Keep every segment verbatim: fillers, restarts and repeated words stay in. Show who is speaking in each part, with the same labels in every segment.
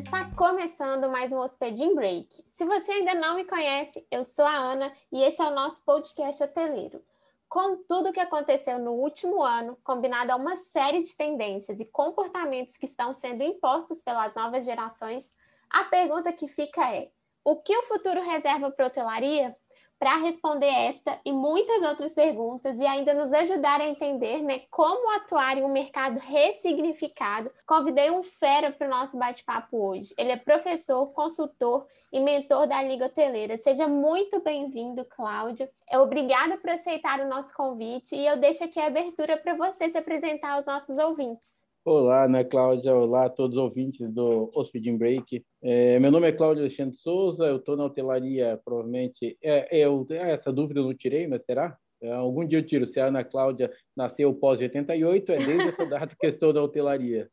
Speaker 1: está começando mais um Hospedin Break. Se você ainda não me conhece, eu sou a Ana e esse é o nosso podcast hoteleiro. Com tudo o que aconteceu no último ano, combinado a uma série de tendências e comportamentos que estão sendo impostos pelas novas gerações, a pergunta que fica é: o que o futuro reserva para a hotelaria? Para responder esta e muitas outras perguntas e ainda nos ajudar a entender, né, como atuar em um mercado ressignificado, convidei um fera para o nosso bate-papo hoje. Ele é professor, consultor e mentor da Liga Hoteleira. Seja muito bem-vindo, Cláudio. Obrigada por aceitar o nosso convite e eu deixo aqui a abertura para você se apresentar aos nossos ouvintes.
Speaker 2: Olá, Ana Cláudia, olá a todos os ouvintes do Hospedin Break. É, meu nome é Cláudio Alexandre Souza, eu estou na hotelaria, provavelmente, é, é, eu, essa dúvida eu não tirei, mas será? É, algum dia eu tiro, se a Ana Cláudia nasceu pós oitenta e oito, é desde essa data que eu estou na hotelaria.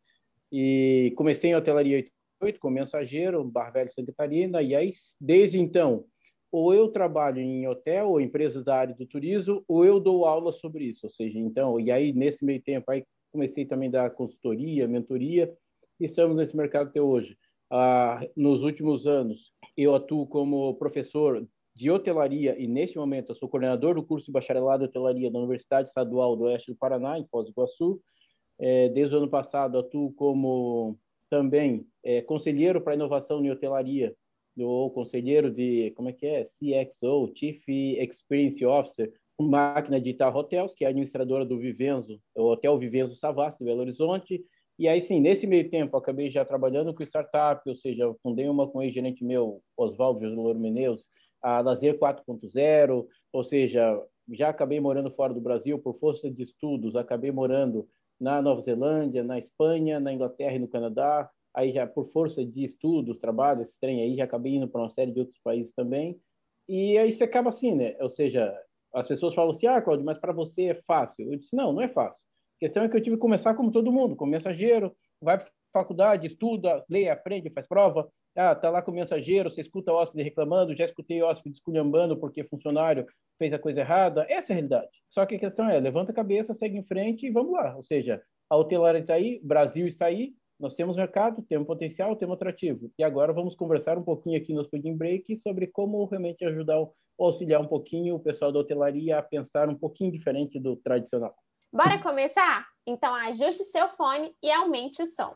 Speaker 2: E comecei em hotelaria em oitenta e oito, como mensageiro, Bar Velho Santa Catarina, e aí, desde então, ou eu trabalho em hotel ou empresas da área do turismo, ou eu dou aula sobre isso, ou seja, então, e aí, nesse meio tempo, aí comecei também a dar consultoria, mentoria, e estamos nesse mercado até hoje. Ah, nos últimos anos, eu atuo como professor de hotelaria e, neste momento, eu sou coordenador do curso de bacharelado de hotelaria da Universidade Estadual do Oeste do Paraná, em Foz do Iguaçu. É, desde o ano passado, atuo como também é, conselheiro para inovação em hotelaria, ou conselheiro de, como é que é? C X O, Chief Experience Officer, Máquina Digital Hotels, que é a administradora do Vivenzo, o Hotel Vivenzo Savassi, de Belo Horizonte. E aí, sim, nesse meio tempo, acabei já trabalhando com startup, ou seja, eu fundei uma com o ex-gerente meu, Oswaldo Josuloro Meneus, a Lazer quatro ponto zero, ou seja, já acabei morando fora do Brasil por força de estudos, acabei morando na Nova Zelândia, na Espanha, na Inglaterra e no Canadá. Aí já por força de estudos, trabalho, esse trem aí, já acabei indo para uma série de outros países também. E aí você acaba assim, né? Ou seja, as pessoas falam assim, ah, Claudio, mas para você é fácil. Eu disse, não, não é fácil. A questão é que eu tive que começar como todo mundo, como mensageiro, vai para faculdade, estuda, lê, aprende, faz prova. Ah, tá lá com o mensageiro, você escuta o hóspede reclamando, já escutei o hóspede esculhambando porque funcionário fez a coisa errada. Essa é a realidade. Só que a questão é, levanta a cabeça, segue em frente e vamos lá. Ou seja, a hotelaria está aí, o Brasil está aí, nós temos mercado, temos potencial, temos atrativo. E agora vamos conversar um pouquinho aqui no Hospedin Break sobre como realmente ajudar, auxiliar um pouquinho o pessoal da hotelaria a pensar um pouquinho diferente do tradicional.
Speaker 1: Bora começar? Então ajuste seu fone e aumente o som.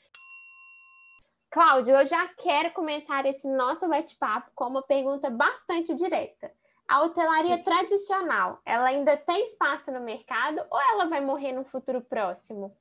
Speaker 1: Cláudio, eu já quero começar esse nosso bate-papo com uma pergunta bastante direta. A hotelaria tradicional, ela ainda tem espaço no mercado ou ela vai morrer no futuro próximo?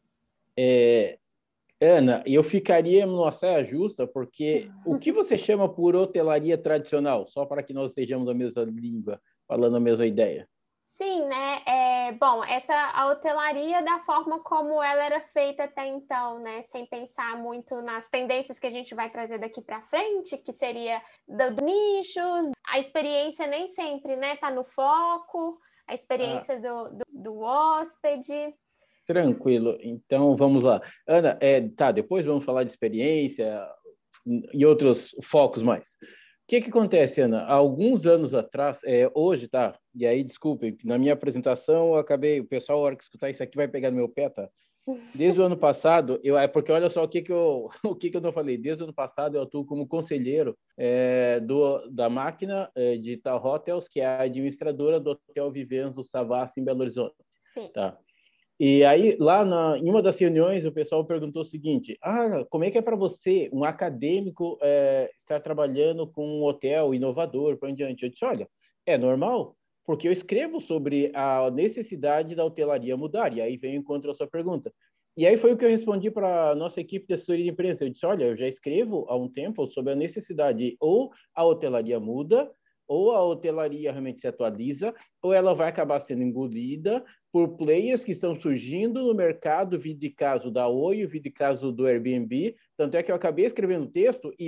Speaker 2: É, Ana, eu ficaria numa saia justa, porque o que você chama por hotelaria tradicional? Só para que nós estejamos na mesma língua, falando a mesma ideia.
Speaker 1: Sim, né? É, bom, essa a hotelaria da forma como ela era feita até então, né? Sem pensar muito nas tendências que a gente vai trazer daqui para frente, que seria dos do nichos, a experiência nem sempre, né? Tá no foco, a
Speaker 2: Ah,
Speaker 1: experiência do, do, do hóspede.
Speaker 2: tranquilo. Então, vamos lá. Ana, é, tá, depois vamos falar de experiência e outros focos mais. O que que acontece, Ana? Há alguns anos atrás, é, hoje, tá? E aí, desculpem, na minha apresentação eu acabei, o pessoal, a hora que escutar isso aqui vai pegar no meu pé, tá? Desde o ano passado, eu, é porque olha só o que que eu, o que que eu não falei. Desde o ano passado eu atuo como conselheiro é, do, da máquina é, Digital Hotels, que é a administradora do Hotel Vivenzo Savassi em Belo Horizonte,
Speaker 1: Sim.
Speaker 2: tá? E aí, lá na, em uma das reuniões, o pessoal perguntou o seguinte: ah, como é que é para você, um acadêmico, é, estar trabalhando com um hotel inovador, para onde diante? Eu disse: olha, é normal, porque eu escrevo sobre a necessidade da hotelaria mudar. E aí vem encontro a sua pergunta. E aí foi o que eu respondi para a nossa equipe de assessoria de imprensa. Eu disse: olha, eu já escrevo há um tempo sobre a necessidade, ou a hotelaria muda, ou a hotelaria realmente se atualiza, ou ela vai acabar sendo engolida por players que estão surgindo no mercado, vi de caso da Oi, vi de caso do Airbnb. Tanto é que eu acabei escrevendo texto e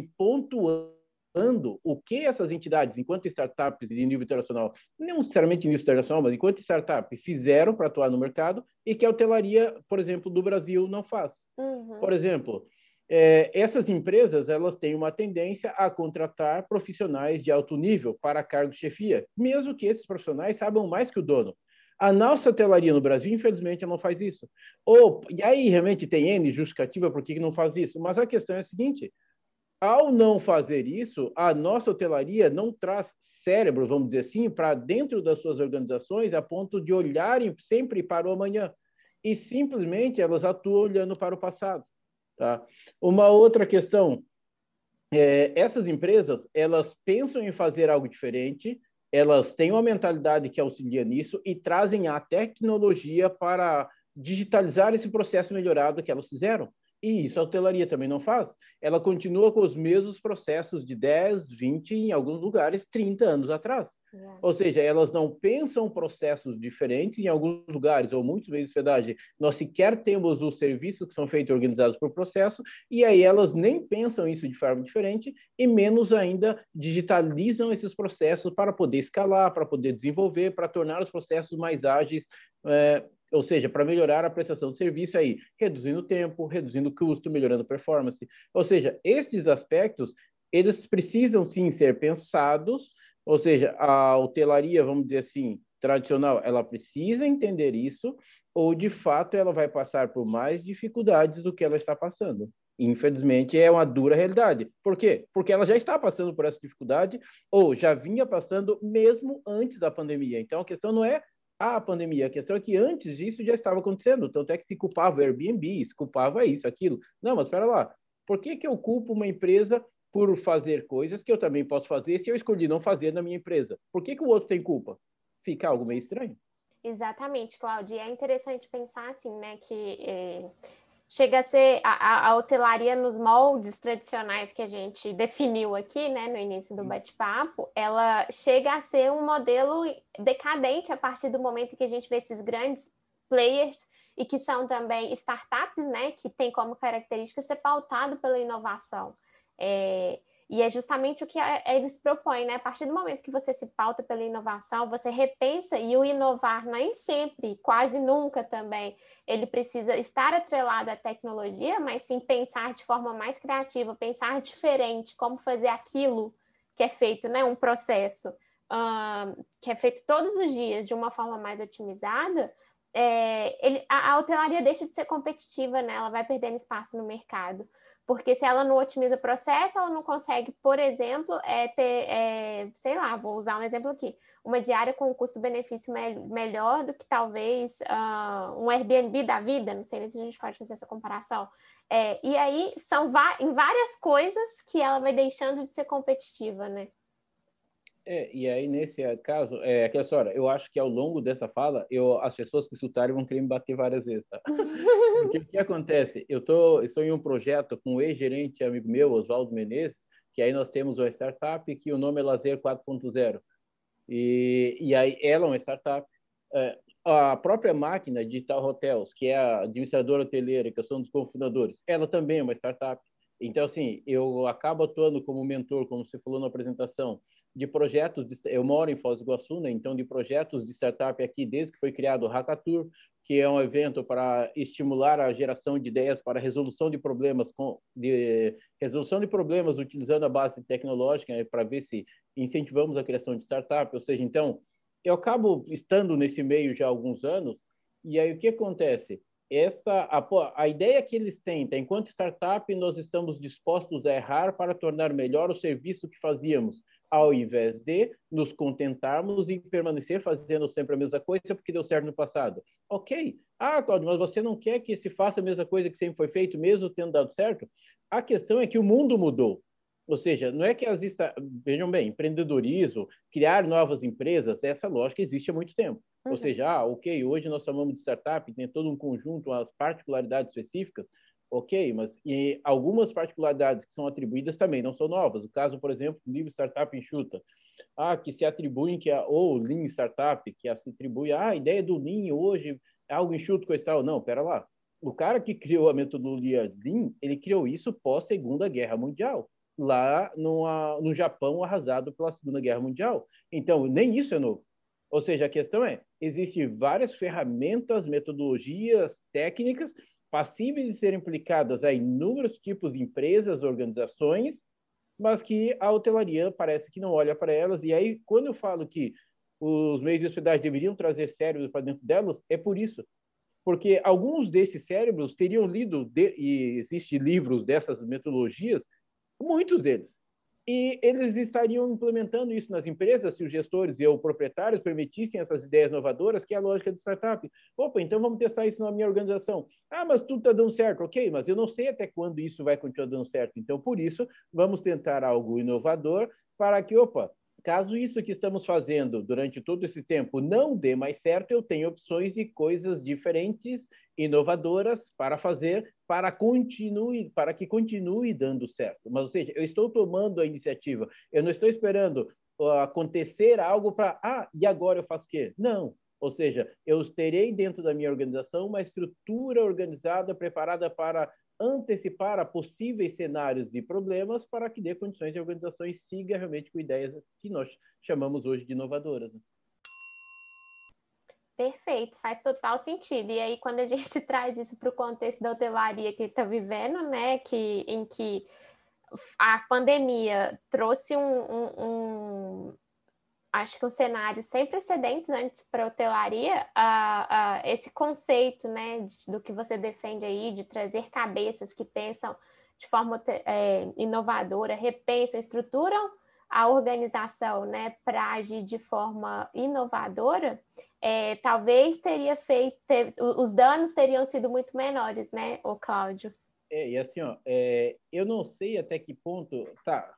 Speaker 2: pontuando o que essas entidades, enquanto startups de nível internacional, não necessariamente nível internacional, mas enquanto startup, fizeram para atuar no mercado e que a hotelaria, por exemplo, do Brasil não faz.
Speaker 1: Uhum.
Speaker 2: Por exemplo, é, essas empresas elas têm uma tendência a contratar profissionais de alto nível para cargo de chefia, mesmo que esses profissionais saibam mais que o dono. A nossa hotelaria no Brasil, infelizmente, não faz isso. Ou, e aí, realmente, tem N justificativa por que não faz isso. Mas a questão é a seguinte: Ao não fazer isso, a nossa hotelaria não traz cérebro, vamos dizer assim, para dentro das suas organizações a ponto de olharem sempre para o amanhã. E simplesmente elas atuam olhando para o passado. Tá? Uma outra questão, é, essas empresas, elas pensam em fazer algo diferente, elas têm uma mentalidade que auxilia nisso e trazem a tecnologia para digitalizar esse processo melhorado que elas fizeram. E isso a hotelaria também não faz. Ela continua com os mesmos processos de dez, vinte, em alguns lugares, trinta anos atrás. Yeah. Ou seja, elas não pensam processos diferentes em alguns lugares, ou muitos meios de hospedagem, nós sequer temos os serviços que são feitos organizados por processo, e aí elas nem pensam isso de forma diferente, e menos ainda digitalizam esses processos para poder escalar, para poder desenvolver, para tornar os processos mais ágeis, é, ou seja, para melhorar a prestação de serviço aí, reduzindo o tempo, reduzindo o custo, melhorando a performance. Ou seja, esses aspectos, eles precisam sim ser pensados, ou seja, a hotelaria, vamos dizer assim, tradicional, ela precisa entender isso, ou de fato ela vai passar por mais dificuldades do que ela está passando. Infelizmente, é uma dura realidade. Por quê? Porque ela já está passando por essa dificuldade, ou já vinha passando mesmo antes da pandemia. Então, a questão não é a pandemia. A questão é que antes disso já estava acontecendo. Tanto é que se culpava o Airbnb, se culpava isso, aquilo. Não, mas espera lá. Por que que eu culpo uma empresa por fazer coisas que eu também posso fazer se eu escolhi não fazer na minha empresa? Por que que o outro tem culpa? Fica algo meio estranho.
Speaker 1: Exatamente, Cláudia. É interessante pensar assim, né, que é, chega a ser a, a hotelaria nos moldes tradicionais que a gente definiu aqui, né, no início do bate-papo, ela chega a ser um modelo decadente a partir do momento que a gente vê esses grandes players e que são também startups, né, que tem como característica ser pautado pela inovação. É, e é justamente o que eles propõem, né? A partir do momento que você se pauta pela inovação, você repensa, e o inovar nem sempre, quase nunca também, ele precisa estar atrelado à tecnologia, mas sim pensar de forma mais criativa, pensar diferente, como fazer aquilo que é feito, né? Um processo um, que é feito todos os dias de uma forma mais otimizada, é, ele, a, a hotelaria deixa de ser competitiva, né? Ela vai perdendo espaço no mercado. Porque se ela não otimiza o processo, ela não consegue, por exemplo, é, ter, é, sei lá, vou usar um exemplo aqui, uma diária com um custo-benefício me melhor do que talvez uh, um Airbnb da vida, não sei se a gente pode fazer essa comparação. É, e aí são em várias coisas que ela vai deixando de ser competitiva, né?
Speaker 2: É, e aí, nesse caso, é aquela história, eu acho que ao longo dessa fala, eu, as pessoas que escutarem vão querer me bater várias vezes, tá? Porque o que acontece? Eu tô, estou em um projeto com um ex-gerente amigo meu, Oswaldo Menezes, que aí nós temos uma startup que o nome é Lazer quatro ponto zero. E, e aí ela é uma startup. É, a própria máquina Digital Hotels, que é a administradora hoteleira, que eu sou um dos cofundadores, ela também é uma startup. Então, assim, eu acabo atuando como mentor, como você falou na apresentação, de projetos, de, eu moro em Foz do Iguaçu, né? Então de projetos de startup aqui, desde que foi criado o Hackathon, que é um evento para estimular a geração de ideias para resolução de problemas, com, de resolução de problemas utilizando a base tecnológica, né, para ver se incentivamos a criação de startup, ou seja, então, eu acabo estando nesse meio já há alguns anos, e aí o que acontece? Essa, a, a ideia que eles têm, tá? Enquanto startup, nós estamos dispostos a errar para tornar melhor o serviço que fazíamos, ao invés de nos contentarmos e permanecer fazendo sempre a mesma coisa porque deu certo no passado. Ok. Ah, Claudio, mas você não quer que se faça a mesma coisa que sempre foi feito, mesmo tendo dado certo? A questão é que o mundo mudou. Ou seja, não é que as... Vejam bem, empreendedorismo, criar novas empresas, essa lógica existe há muito tempo. Uhum. Ou seja, ah, ok, hoje nós chamamos de startup, tem todo um conjunto, as particularidades específicas, ok, mas e algumas particularidades que são atribuídas também não são novas. O caso, por exemplo, do livro Startup Enxuta, ah, que se atribuem, que a, ou Lean Startup, que a, se atribui, ah, a ideia do Lean hoje é algo enxuto, coisa e tal. Não, pera lá. O cara que criou a metodologia Lean, ele criou isso pós-Segunda Guerra Mundial, lá no, no Japão arrasado pela Segunda Guerra Mundial. Então, nem isso é novo. Ou seja, a questão é, existem várias ferramentas, metodologias, técnicas passíveis de serem aplicadas a inúmeros tipos de empresas, organizações, mas que a hotelaria parece que não olha para elas. E aí, quando eu falo que os meios de hospedagem deveriam trazer cérebros para dentro delas, é por isso. Porque alguns desses cérebros teriam lido, de, e existem livros dessas metodologias, Muitos deles. E eles estariam implementando isso nas empresas se os gestores e os proprietários permitissem essas ideias inovadoras, que é a lógica do startup. Opa, então vamos testar isso na minha organização. Ah, mas tudo está dando certo. Ok, mas eu não sei até quando isso vai continuar dando certo. Então, por isso, vamos tentar algo inovador para que, opa, caso isso que estamos fazendo durante todo esse tempo não dê mais certo, eu tenho opções e coisas diferentes, inovadoras para fazer, para, continue, para que continue dando certo. Mas, ou seja, eu estou tomando a iniciativa, eu não estou esperando uh, acontecer algo para, ah, e agora eu faço o quê? Não. Ou seja, eu terei dentro da minha organização uma estrutura organizada, preparada para antecipar a possíveis cenários de problemas para que dê condições de organizações siga realmente com ideias que nós chamamos hoje de inovadoras.
Speaker 1: Perfeito, faz total sentido. E aí, quando a gente traz isso para o contexto da hotelaria que está vivendo, né, que, em que a pandemia trouxe um, um, um acho que um cenário sem precedentes antes para a hotelaria, uh, uh, esse conceito, né, de, do que você defende aí, de trazer cabeças que pensam de forma é, inovadora, repensam, estruturam a organização, né, para agir de forma inovadora, é, talvez teria feito, ter, os danos teriam sido muito menores, né, ô Cláudio?
Speaker 2: É, e assim, ó, é, eu não sei até que ponto, tá,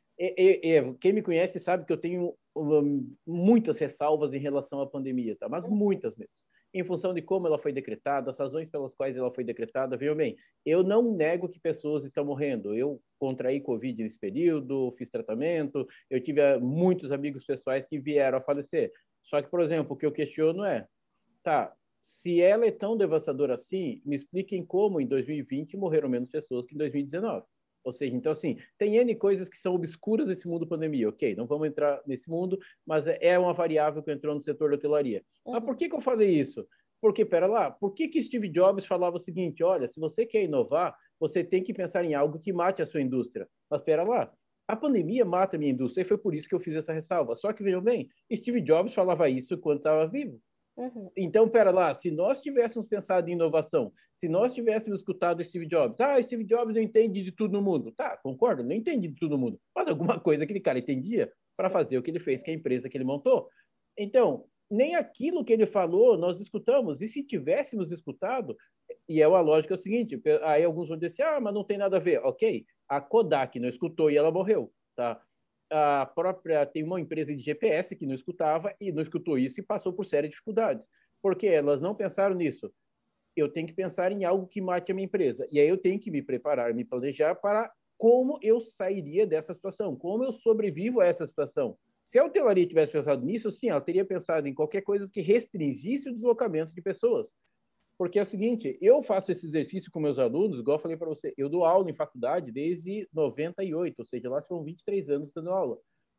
Speaker 2: é, é, quem me conhece sabe que eu tenho um, muitas ressalvas em relação à pandemia, tá? Mas muitas mesmo. Em função de como ela foi decretada, as razões pelas quais ela foi decretada, viu bem? Eu não nego que pessoas estão morrendo. Eu contraí Covid nesse período, fiz tratamento, eu tive muitos amigos pessoais que vieram a falecer. Só que, por exemplo, o que eu questiono é, tá, se ela é tão devastadora assim, me expliquem como em dois mil e vinte morreram menos pessoas que em dois mil e dezenove. Ou seja, então, assim, tem N coisas que são obscuras nesse mundo pandemia. Ok, não vamos entrar nesse mundo, mas é uma variável que entrou no setor da hotelaria. Uhum. Mas por que, que eu falei isso? Porque, pera lá, por que, que Steve Jobs falava o seguinte, olha, se você quer inovar, você tem que pensar em algo que mate a sua indústria. Mas, pera lá, a pandemia mata a minha indústria e foi por isso que eu fiz essa ressalva. Só que, vejam bem, Steve Jobs falava isso quando estava vivo. Uhum. Então, pera lá, se nós tivéssemos pensado em inovação, se nós tivéssemos escutado Steve Jobs, ah, Steve Jobs não entende de tudo no mundo. Tá, concordo, não entende de tudo no mundo. Mas alguma coisa aquele cara entendia para fazer o que ele fez com a empresa que ele montou. Então, nem aquilo que ele falou nós escutamos. E se tivéssemos escutado, e é a lógica é o seguinte, aí alguns vão dizer, ah, mas não tem nada a ver. Ok, a Kodak não escutou e ela morreu, tá? A própria tem uma empresa de G P S que não escutava e não escutou isso e passou por sérias dificuldades. Porque elas não pensaram nisso. Eu tenho que pensar em algo que mate a minha empresa. E aí eu tenho que me preparar, me planejar para como eu sairia dessa situação, como eu sobrevivo a essa situação. Se a hotelaria tivesse pensado nisso, sim, ela teria pensado em qualquer coisa que restringisse o deslocamento de pessoas. Porque é o seguinte, eu faço esse exercício com meus alunos, igual eu falei para você, eu dou aula em faculdade desde noventa e oito, ou seja, lá são vinte e três anos dando aula.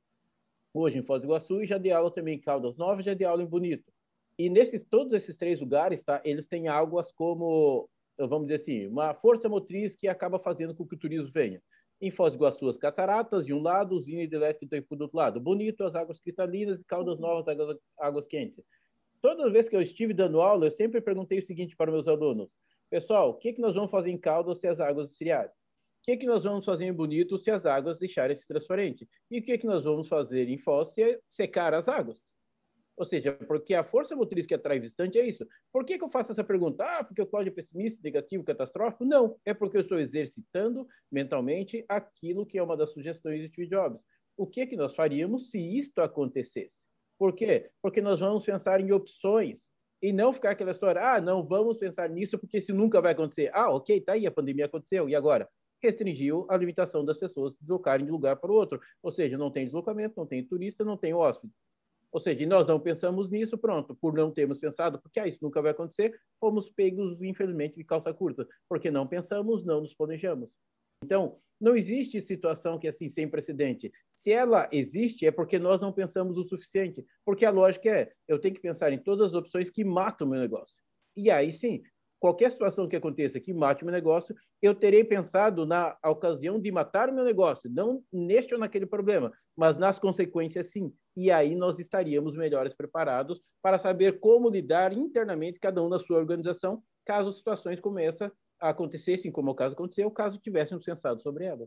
Speaker 2: Hoje em Foz do Iguaçu e já dei aula também em Caldas Novas, já dei aula em Bonito. E nesses, todos esses três lugares, tá, eles têm águas como, vamos dizer assim, uma força motriz que acaba fazendo com que o turismo venha. Em Foz do Iguaçu, as cataratas de um lado, usina hidrelétrica do Itaipu do outro lado. Bonito, as águas cristalinas e Caldas Novas, as águas, águas quentes. Toda vez que eu estive dando aula, eu sempre perguntei o seguinte para meus alunos. Pessoal, o que, que nós vamos fazer em Caldas se as águas esfriarem? O que, que nós vamos fazer em Bonito se as águas deixarem-se transparentes? E o que, que nós vamos fazer em Foz se secar as águas? Ou seja, porque a força motriz que atrai visitante é isso. Por que, que eu faço essa pergunta? Ah, porque o Cláudio é pessimista, negativo, catastrófico? Não, é porque eu estou exercitando mentalmente aquilo que é uma das sugestões de Steve Jobs. O que, que nós faríamos se isto acontecesse? Por quê? Porque nós vamos pensar em opções e não ficar aquela história, ah, não vamos pensar nisso porque isso nunca vai acontecer. Ah, ok, tá aí, a pandemia aconteceu, e agora? Restringiu a limitação das pessoas deslocarem de um lugar para o outro. Ou seja, não tem deslocamento, não tem turista, não tem hóspede. Ou seja, nós não pensamos nisso, pronto, por não termos pensado, porque ah, isso nunca vai acontecer, fomos pegos, infelizmente, de calça curta, porque não pensamos, não nos planejamos. Então, não existe situação que é assim, sem precedente. Se ela existe, é porque nós não pensamos o suficiente. Porque a lógica é, eu tenho que pensar em todas as opções que matam o meu negócio. E aí sim, qualquer situação que aconteça que mate o meu negócio, eu terei pensado na ocasião de matar o meu negócio, não neste ou naquele problema, mas nas consequências sim. E aí nós estaríamos melhores preparados para saber como lidar internamente, cada um na sua organização, caso situações como essa acontecessem, como o caso aconteceu, caso tivéssemos pensado sobre elas.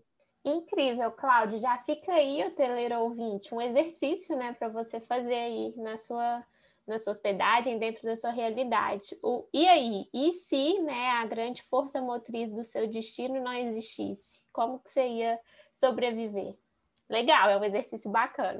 Speaker 1: Incrível, Cláudio. Já fica aí, hoteleiro ouvinte, um exercício, né, para você fazer aí na sua, na sua hospedagem, dentro da sua realidade. O, e aí? E se, né, a grande força motriz do seu destino não existisse? Como que você ia sobreviver? Legal, é um exercício bacana.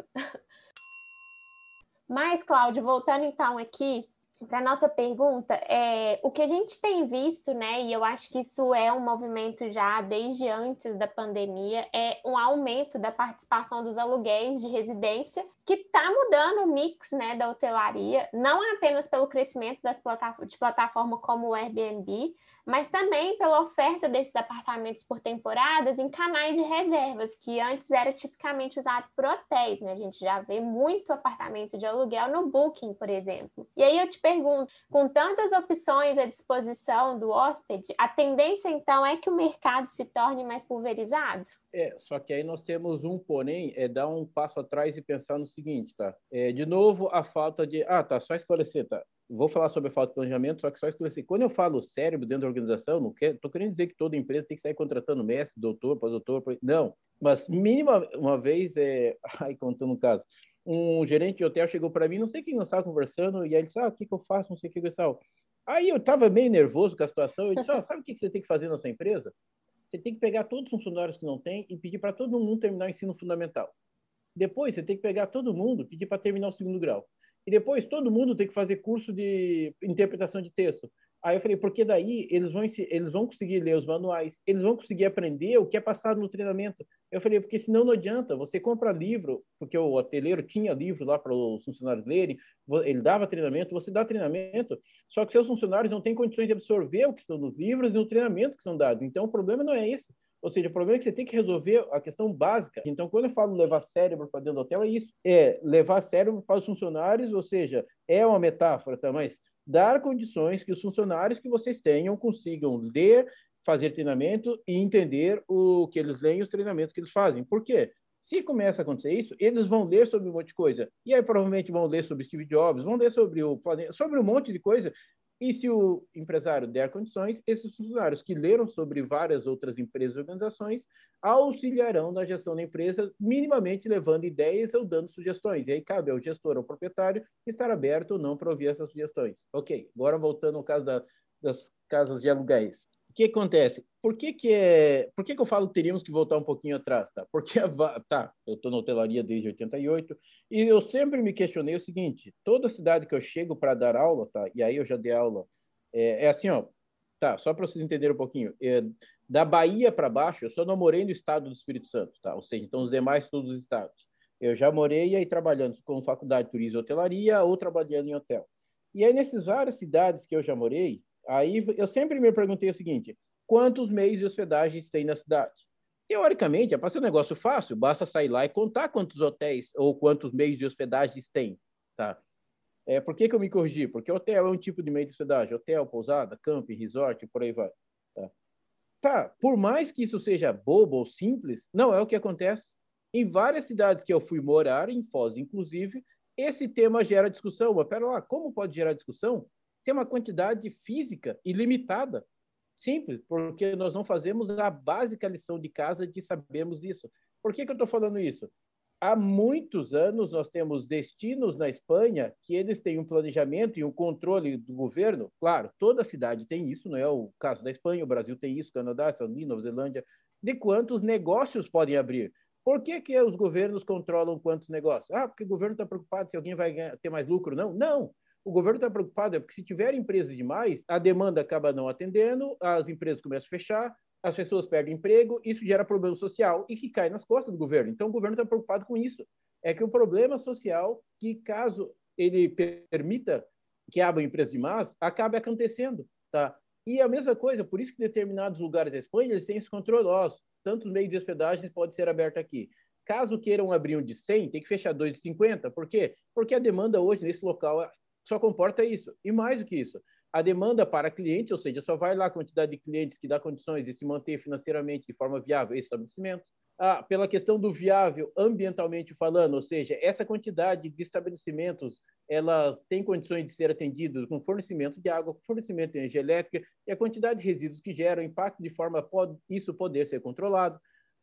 Speaker 1: Mas, Cláudio, voltando então aqui para a nossa pergunta, é, o que a gente tem visto, né, e eu acho que isso é um movimento já desde antes da pandemia, é um aumento da participação dos aluguéis de residência, que está mudando o mix, né, da hotelaria, não apenas pelo crescimento das plataformas, de plataforma como o Airbnb, mas também pela oferta desses apartamentos por temporadas em canais de reservas, que antes era tipicamente usado por hotéis, né? A gente já vê muito apartamento de aluguel no Booking, por exemplo. E aí eu te pergunto, com tantas opções à disposição do hóspede, a tendência então é que o mercado se torne mais pulverizado?
Speaker 2: É, só que aí nós temos um porém, é dar um passo atrás e pensar no seguinte, tá? É, de novo, a falta de... Ah, tá, só esclarecer, tá? Vou falar sobre a falta de planejamento, só que só esclarecer. Quando eu falo cérebro dentro da organização, não quero, tô querendo dizer que toda empresa tem que sair contratando mestre, doutor, pós-doutor, não. Mas, mínima uma vez, é... ai, contando um caso, um gerente de hotel chegou para mim, não sei quem nós estávamos conversando, e aí ele disse, ah, o que, que eu faço, não sei o que, tal. Aí eu estava meio nervoso com a situação, eu disse, ah, sabe o que, que você tem que fazer na sua empresa? Você tem que pegar todos os funcionários que não tem e pedir para todo mundo terminar o ensino fundamental. Depois, você tem que pegar todo mundo, pedir para terminar o segundo grau. E depois, todo mundo tem que fazer curso de interpretação de texto. Aí eu falei, porque daí eles vão, eles vão conseguir ler os manuais, eles vão conseguir aprender o que é passado no treinamento. Eu falei, porque senão não adianta, você compra livro, porque o hoteleiro tinha livro lá para os funcionários lerem, ele dava treinamento, você dá treinamento, só que seus funcionários não têm condições de absorver o que estão nos livros e no treinamento que são dados. Então, o problema não é esse. Ou seja, o problema é que você tem que resolver a questão básica. Então, quando eu falo levar cérebro para dentro do hotel, é isso. É levar cérebro para os funcionários, ou seja, é uma metáfora, tá? Mas dar condições que os funcionários que vocês tenham consigam ler, fazer treinamento e entender o que eles leem e os treinamentos que eles fazem. Por quê? Se começa a acontecer isso, eles vão ler sobre um monte de coisa. E aí provavelmente vão ler sobre Steve Jobs, vão ler sobre o sobre um monte de coisa. E se o empresário der condições, esses funcionários que leram sobre várias outras empresas e organizações auxiliarão na gestão da empresa, minimamente levando ideias ou dando sugestões. E aí cabe ao gestor, ao proprietário, estar aberto ou não para ouvir essas sugestões. Ok, agora voltando ao caso da, das casas de aluguéis. O que acontece? Por que que, é, por que que eu falo que teríamos que voltar um pouquinho atrás? Tá? Porque, a, tá, eu estou na hotelaria desde oitenta e oito e eu sempre me questionei o seguinte, toda cidade que eu chego para dar aula, tá? E aí eu já dei aula, é, é assim, ó, tá, só para vocês entenderem um pouquinho, é, da Bahia para baixo, eu só não morei no estado do Espírito Santo, tá? Ou seja, então os demais todos os estados. Eu já morei aí trabalhando com faculdade de turismo e hotelaria ou trabalhando em hotel. E aí nessas várias cidades que eu já morei, aí eu sempre me perguntei o seguinte, quantos meios de hospedagens tem na cidade? Teoricamente, é para ser um negócio fácil, basta sair lá e contar quantos hotéis ou quantos meios de hospedagens tem, tá? É, por que que eu me corrigi? Porque hotel é um tipo de meio de hospedagem, hotel, pousada, camping, resort, por aí vai. Tá? Tá, por mais que isso seja bobo ou simples, não é o que acontece. Em várias cidades que eu fui morar, em Foz inclusive, esse tema gera discussão. Mas pera lá, como pode gerar discussão? Tem uma quantidade física ilimitada. Simples, porque nós não fazemos a básica lição de casa de sabermos isso. Por que que eu estou falando isso? Há muitos anos nós temos destinos na Espanha que eles têm um planejamento e um controle do governo. Claro, toda cidade tem isso, não é o caso da Espanha, o Brasil tem isso, Canadá, Estados Unidos, Nova Zelândia, de quantos negócios podem abrir. Por que que os governos controlam quantos negócios? Ah, porque o governo está preocupado se alguém vai ganhar, ter mais lucro. Não, não. O governo está preocupado é porque se tiver empresas demais, a demanda acaba não atendendo, as empresas começam a fechar, as pessoas perdem emprego, isso gera problema social e que cai nas costas do governo. Então, o governo está preocupado com isso. É que o problema social, que caso ele permita que abram empresas demais, acabe acontecendo. Tá? E a mesma coisa, por isso que determinados lugares da Espanha, eles têm esse controle. Ó, tantos meios de hospedagem pode ser aberto aqui. Caso queiram abrir um de cem, tem que fechar dois de cinquenta. Por quê? Porque a demanda hoje nesse local só comporta isso. E mais do que isso, a demanda para clientes, ou seja, só vai lá a quantidade de clientes que dá condições de se manter financeiramente de forma viável esse estabelecimento. Ah, pela questão do viável ambientalmente falando, ou seja, essa quantidade de estabelecimentos, elas têm condições de ser atendidas com fornecimento de água, com fornecimento de energia elétrica e a quantidade de resíduos que geram impacto de forma a isso poder ser controlado.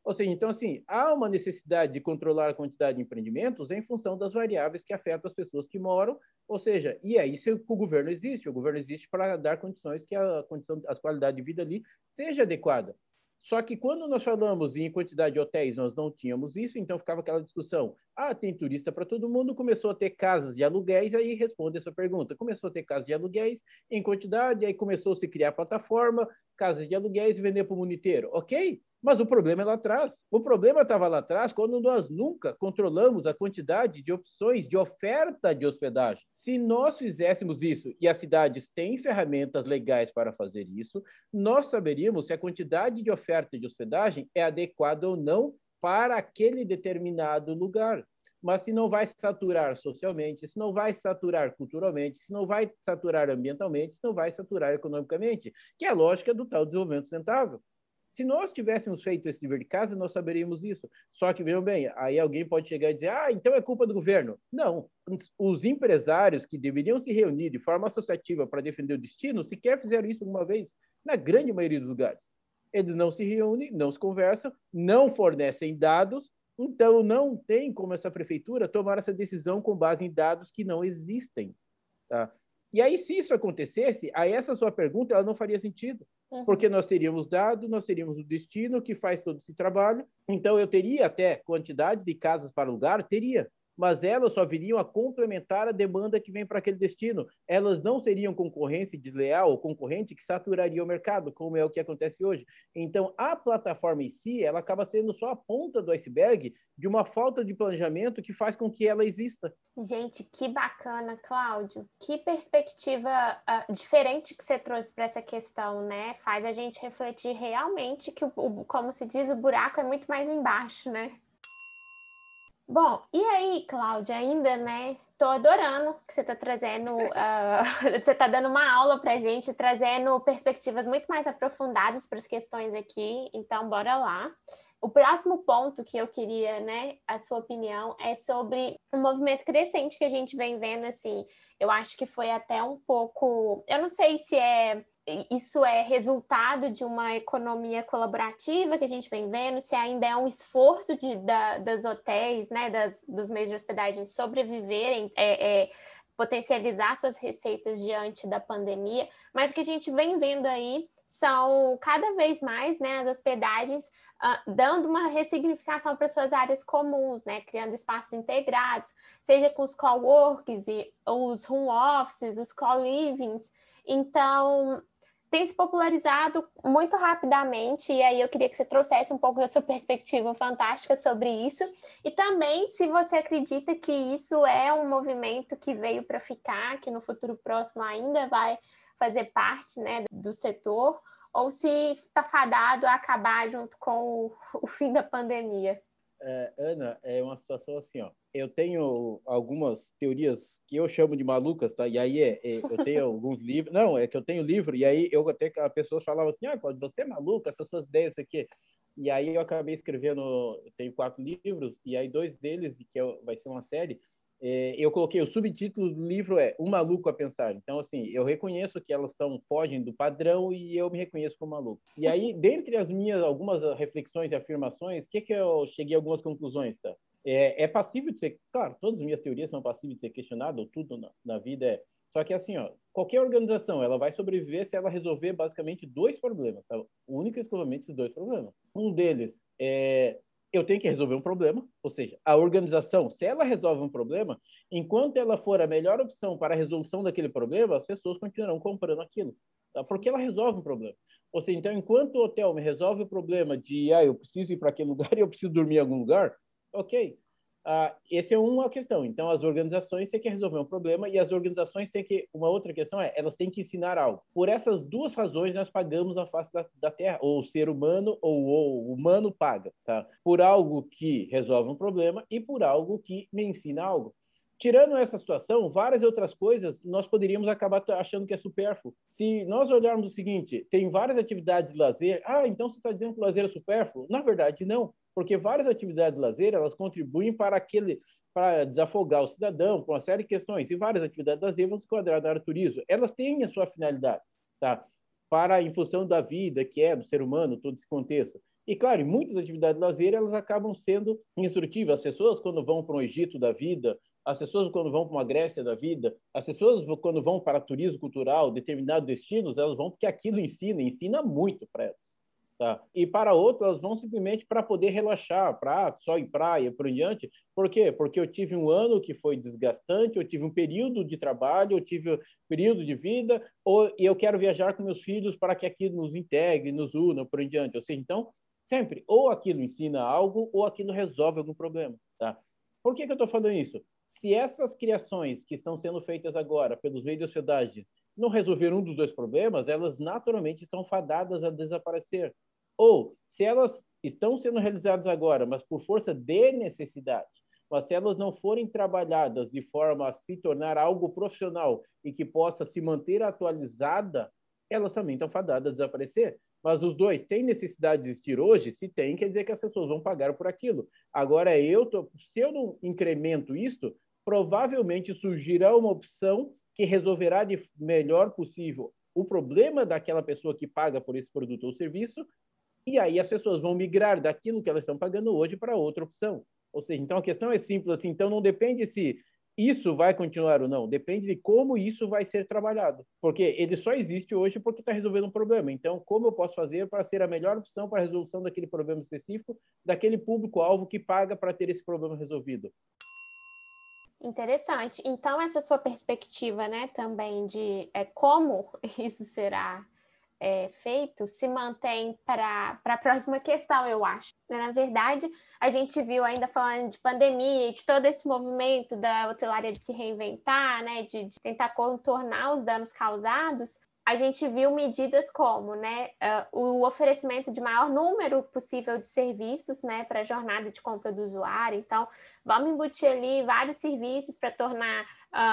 Speaker 2: Ou seja, então, assim, há uma necessidade de controlar a quantidade de empreendimentos em função das variáveis que afetam as pessoas que moram, ou seja, e é isso que o governo existe. O governo existe para dar condições que a condição, a qualidade de vida ali seja adequada. Só que quando nós falamos em quantidade de hotéis, nós não tínhamos isso, então ficava aquela discussão. Ah, tem turista para todo mundo, começou a ter casas de aluguéis, aí responde essa pergunta. Começou a ter casas de aluguéis em quantidade, aí começou a se criar plataforma, casas de aluguéis e vender para o mundo inteiro. Ok? Mas o problema é lá atrás. O problema estava lá atrás quando nós nunca controlamos a quantidade de opções de oferta de hospedagem. Se nós fizéssemos isso, e as cidades têm ferramentas legais para fazer isso, nós saberíamos se a quantidade de oferta de hospedagem é adequada ou não para aquele determinado lugar. Mas se não vai saturar socialmente, se não vai saturar culturalmente, se não vai saturar ambientalmente, se não vai saturar economicamente, que é a lógica do tal desenvolvimento sustentável. Se nós tivéssemos feito esse dever de casa, nós saberíamos isso. Só que, vejam bem, aí alguém pode chegar e dizer, ah, então é culpa do governo. Não, os empresários que deveriam se reunir de forma associativa para defender o destino, sequer fizeram isso alguma vez, na grande maioria dos lugares. Eles não se reúnem, não se conversam, não fornecem dados, então não tem como essa prefeitura tomar essa decisão com base em dados que não existem. Tá? E aí, se isso acontecesse, aí essa sua pergunta ela não faria sentido. Porque nós teríamos dado, nós teríamos o destino que faz todo esse trabalho. Então, eu teria até quantidade de casas para alugar, teria, mas elas só viriam a complementar a demanda que vem para aquele destino. Elas não seriam concorrência desleal ou concorrente que saturaria o mercado, como é o que acontece hoje. Então, a plataforma em si, ela acaba sendo só a ponta do iceberg de uma falta de planejamento que faz com que ela exista.
Speaker 1: Gente, que bacana, Cláudio. Que perspectiva uh, diferente que você trouxe para essa questão, né? Faz a gente refletir realmente que, o, o, como se diz, o buraco é muito mais embaixo, né? Bom, e aí, Cláudia, ainda, né? Tô adorando que você tá trazendo, uh, você tá dando uma aula pra gente, trazendo perspectivas muito mais aprofundadas para as questões aqui, então bora lá. O próximo ponto que eu queria, né, a sua opinião, é sobre o movimento crescente que a gente vem vendo, assim, eu acho que foi até um pouco, eu não sei se é isso é resultado de uma economia colaborativa que a gente vem vendo, se ainda é um esforço de, da, das hotéis, né, das, dos meios de hospedagem sobreviverem, é, é, potencializar suas receitas diante da pandemia, mas o que a gente vem vendo aí são cada vez mais, né, as hospedagens uh, dando uma ressignificação para suas áreas comuns, né, criando espaços integrados, seja com os coworks, e, os home offices, os co-livings. Então, tem se popularizado muito rapidamente, e aí eu queria que você trouxesse um pouco da sua perspectiva fantástica sobre isso, e também se você acredita que isso é um movimento que veio para ficar, que no futuro próximo ainda vai fazer parte, né, do setor, ou se está fadado a acabar junto com o, o fim da pandemia.
Speaker 2: É, Ana, é uma situação assim, ó. Eu tenho algumas teorias que eu chamo de malucas, tá? E aí é, é, eu tenho alguns livros. Não, é que eu tenho livro, e aí eu até a pessoa falava assim, ah, Cláudio, você é maluco, essas suas ideias, isso aqui. E aí eu acabei escrevendo, eu tenho quatro livros, e aí dois deles, que é, vai ser uma série, é, eu coloquei o subtítulo do livro é Um Maluco a Pensar. Então, assim, eu reconheço que elas são, fogem do padrão e eu me reconheço como maluco. E aí, dentre as minhas algumas reflexões e afirmações, o que que eu cheguei a algumas conclusões, tá? É, é passível de ser, claro, todas as minhas teorias são passíveis de ser questionadas, tudo na, na vida é. Só que assim, ó, qualquer organização, ela vai sobreviver se ela resolver basicamente dois problemas, tá? Única e exclusivamente esses dois problemas. Um deles é eu tenho que resolver um problema, ou seja, a organização, se ela resolve um problema, enquanto ela for a melhor opção para a resolução daquele problema, as pessoas continuarão comprando aquilo, tá? Porque ela resolve um problema. Ou seja, então, enquanto o hotel me resolve o problema de, ah, eu preciso ir para aquele lugar e eu preciso dormir em algum lugar, ok. Ah, essa é uma questão. Então, as organizações têm que resolver um problema e as organizações têm que... Uma outra questão é, elas têm que ensinar algo. Por essas duas razões, nós pagamos a face da, da Terra. Ou o ser humano, ou, ou o humano paga, tá? Por algo que resolve um problema e por algo que me ensina algo. Tirando essa situação, várias outras coisas nós poderíamos acabar achando que é supérfluo. Se nós olharmos o seguinte, tem várias atividades de lazer, ah, então você está dizendo que o lazer é supérfluo? Na verdade, não. Porque várias atividades de lazer, elas contribuem para aquele, para desafogar o cidadão com uma série de questões. E várias atividades de lazer vão se enquadrar na área do turismo. Elas têm a sua finalidade, tá? Para, em função da vida que é do ser humano, todo esse contexto. E, claro, muitas atividades de lazer, elas acabam sendo instrutivas. As pessoas, quando vão para um Egito da vida, as pessoas, quando vão para uma Grécia da vida, as pessoas, quando vão para turismo cultural, determinados destinos, elas vão porque aquilo ensina, ensina muito para elas. Tá? E para outras, elas vão simplesmente para poder relaxar, para só ir praia, por em diante. Por quê? Porque eu tive um ano que foi desgastante, eu tive um período de trabalho, eu tive um período de vida, ou, e eu quero viajar com meus filhos para que aquilo nos integre, nos una, por em diante. Ou seja, então, sempre, ou aquilo ensina algo, ou aquilo resolve algum problema. Tá? Por que, que eu estou falando isso? Se essas criações que estão sendo feitas agora pelos meios de hospedagem não resolver um dos dois problemas, elas naturalmente estão fadadas a desaparecer. Ou, se elas estão sendo realizadas agora, mas por força de necessidade, mas se elas não forem trabalhadas de forma a se tornar algo profissional e que possa se manter atualizada, elas também estão fadadas a desaparecer. Mas os dois têm necessidade de existir hoje? Se tem, quer dizer que as pessoas vão pagar por aquilo. Agora, eu tô, se eu não incremento isto, provavelmente surgirá uma opção que resolverá de melhor possível o problema daquela pessoa que paga por esse produto ou serviço, e aí as pessoas vão migrar daquilo que elas estão pagando hoje para outra opção. Ou seja, então a questão é simples assim, então não depende se isso vai continuar ou não, depende de como isso vai ser trabalhado, porque ele só existe hoje porque está resolvendo um problema. Então, como eu posso fazer para ser a melhor opção para a resolução daquele problema específico, daquele público-alvo que paga para ter esse problema resolvido?
Speaker 1: Interessante. Então, essa sua perspectiva, né, também de é, como isso será é, feito, se mantém para a próxima questão, eu acho. Na verdade, a gente viu, ainda falando de pandemia, de todo esse movimento da hotelaria de se reinventar, né, de, de tentar contornar os danos causados, a gente viu medidas como, né, uh, o oferecimento de maior número possível de serviços, né, para a jornada de compra do usuário. Então, vamos embutir ali vários serviços para tornar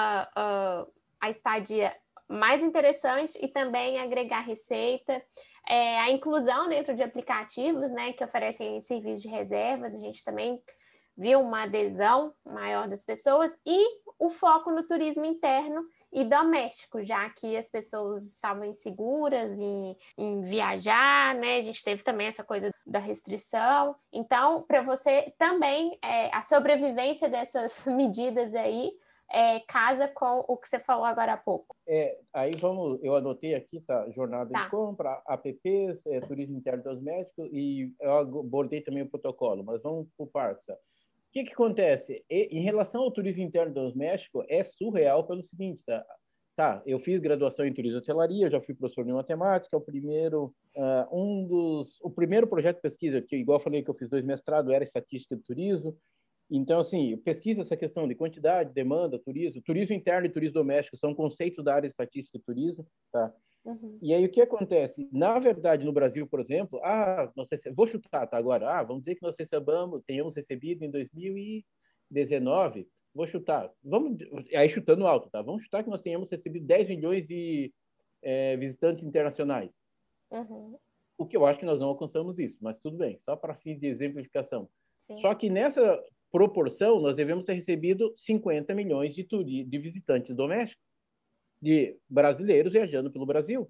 Speaker 1: uh, uh, a estadia mais interessante e também agregar receita. É, a inclusão dentro de aplicativos, né, que oferecem serviços de reservas, a gente também viu uma adesão maior das pessoas, e o foco no turismo interno e doméstico, já que as pessoas estavam inseguras em, em viajar, né? A gente teve também essa coisa da restrição. Então, para você também, é, a sobrevivência dessas medidas aí é, casa com o que você falou agora há pouco.
Speaker 2: É, aí vamos, eu anotei aqui, tá? Jornada
Speaker 1: tá.
Speaker 2: de compra, apps, é, turismo interno doméstico, e eu abordei também o protocolo, mas vamos por partes. Tá? O que, que acontece? E, em relação ao turismo interno doméstico, é surreal pelo seguinte, tá? Tá, eu fiz graduação em turismo e hotelaria, já fui professor de matemática, o primeiro, uh, um dos, o primeiro projeto de pesquisa, que igual eu falei que eu fiz dois mestrados, era estatística de turismo. Então, assim, pesquisa essa questão de quantidade, demanda, turismo. Turismo interno e turismo doméstico são conceitos da área de estatística de turismo, tá? Uhum. E aí, o que acontece? Na verdade, no Brasil, por exemplo, ah, nós rece... vou chutar, tá, agora, ah, vamos dizer que nós recebamos, tenhamos recebido em dois mil e dezenove, vou chutar, vamos, aí chutando alto, tá? Vamos chutar que nós tenhamos recebido dez milhões de é, visitantes internacionais. Uhum. O que eu acho que nós não alcançamos isso, mas tudo bem, só para fins de exemplificação. Sim. Só que nessa proporção, nós devemos ter recebido cinquenta milhões de, turi- de visitantes domésticos, de brasileiros viajando pelo Brasil.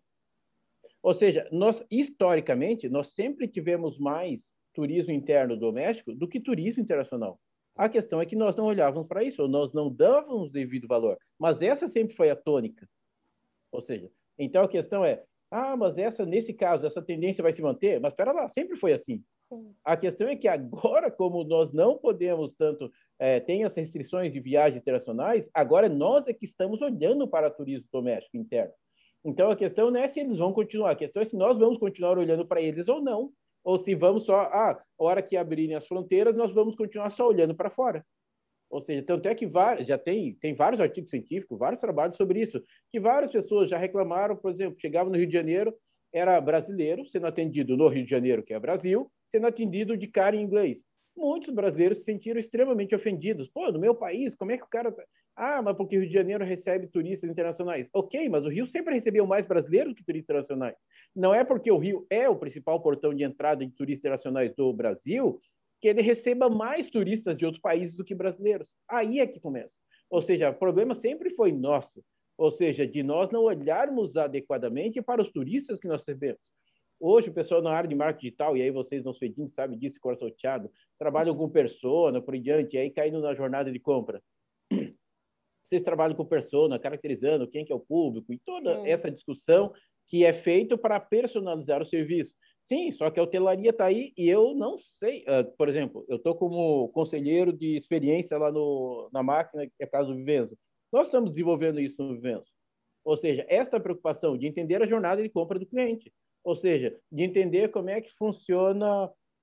Speaker 2: Ou seja, nós, historicamente, nós sempre tivemos mais turismo interno doméstico do que turismo internacional. A questão é que nós não olhávamos para isso, ou nós não dávamos devido valor. Mas essa sempre foi a tônica. Ou seja, então a questão é, ah, mas essa, nesse caso, essa tendência vai se manter? Mas espera lá, sempre foi assim. Sim. A questão é que agora, como nós não podemos tanto, é, tem as restrições de viagens internacionais, agora nós é que estamos olhando para turismo doméstico interno. Então, a questão não é se eles vão continuar, a questão é se nós vamos continuar olhando para eles ou não, ou se vamos só, ah, a hora que abrirem as fronteiras, nós vamos continuar só olhando para fora. Ou seja, tanto é que var, já tem, tem vários artigos científicos, vários trabalhos sobre isso, que várias pessoas já reclamaram, por exemplo, chegavam no Rio de Janeiro, era brasileiro sendo atendido no Rio de Janeiro, que é Brasil, sendo atendido de cara em inglês. Muitos brasileiros se sentiram extremamente ofendidos. Pô, no meu país, como é que o cara... Ah, mas porque o Rio de Janeiro recebe turistas internacionais. Ok, mas o Rio sempre recebeu mais brasileiros que turistas internacionais. Não é porque o Rio é o principal portão de entrada de turistas internacionais do Brasil que ele receba mais turistas de outros países do que brasileiros. Aí é que começa. Ou seja, o problema sempre foi nosso. Ou seja, de nós não olharmos adequadamente para os turistas que nós recebemos. Hoje, o pessoal na área de marketing digital, e aí vocês não Fedim sabem disso, coração chateado, trabalham com persona, por em diante, e aí caindo na jornada de compra. Vocês trabalham com persona, caracterizando quem que é o público, e toda
Speaker 1: Sim.
Speaker 2: essa discussão que é feito para personalizar o serviço. Sim, só que a hotelaria está aí e eu não sei. Uh, por exemplo, eu estou como conselheiro de experiência lá no, na máquina, que é a Casa do Vivenzo. Nós estamos desenvolvendo isso no Vivenzo. Ou seja, esta preocupação de entender a jornada de compra do cliente. Ou seja, de entender como é que funciona,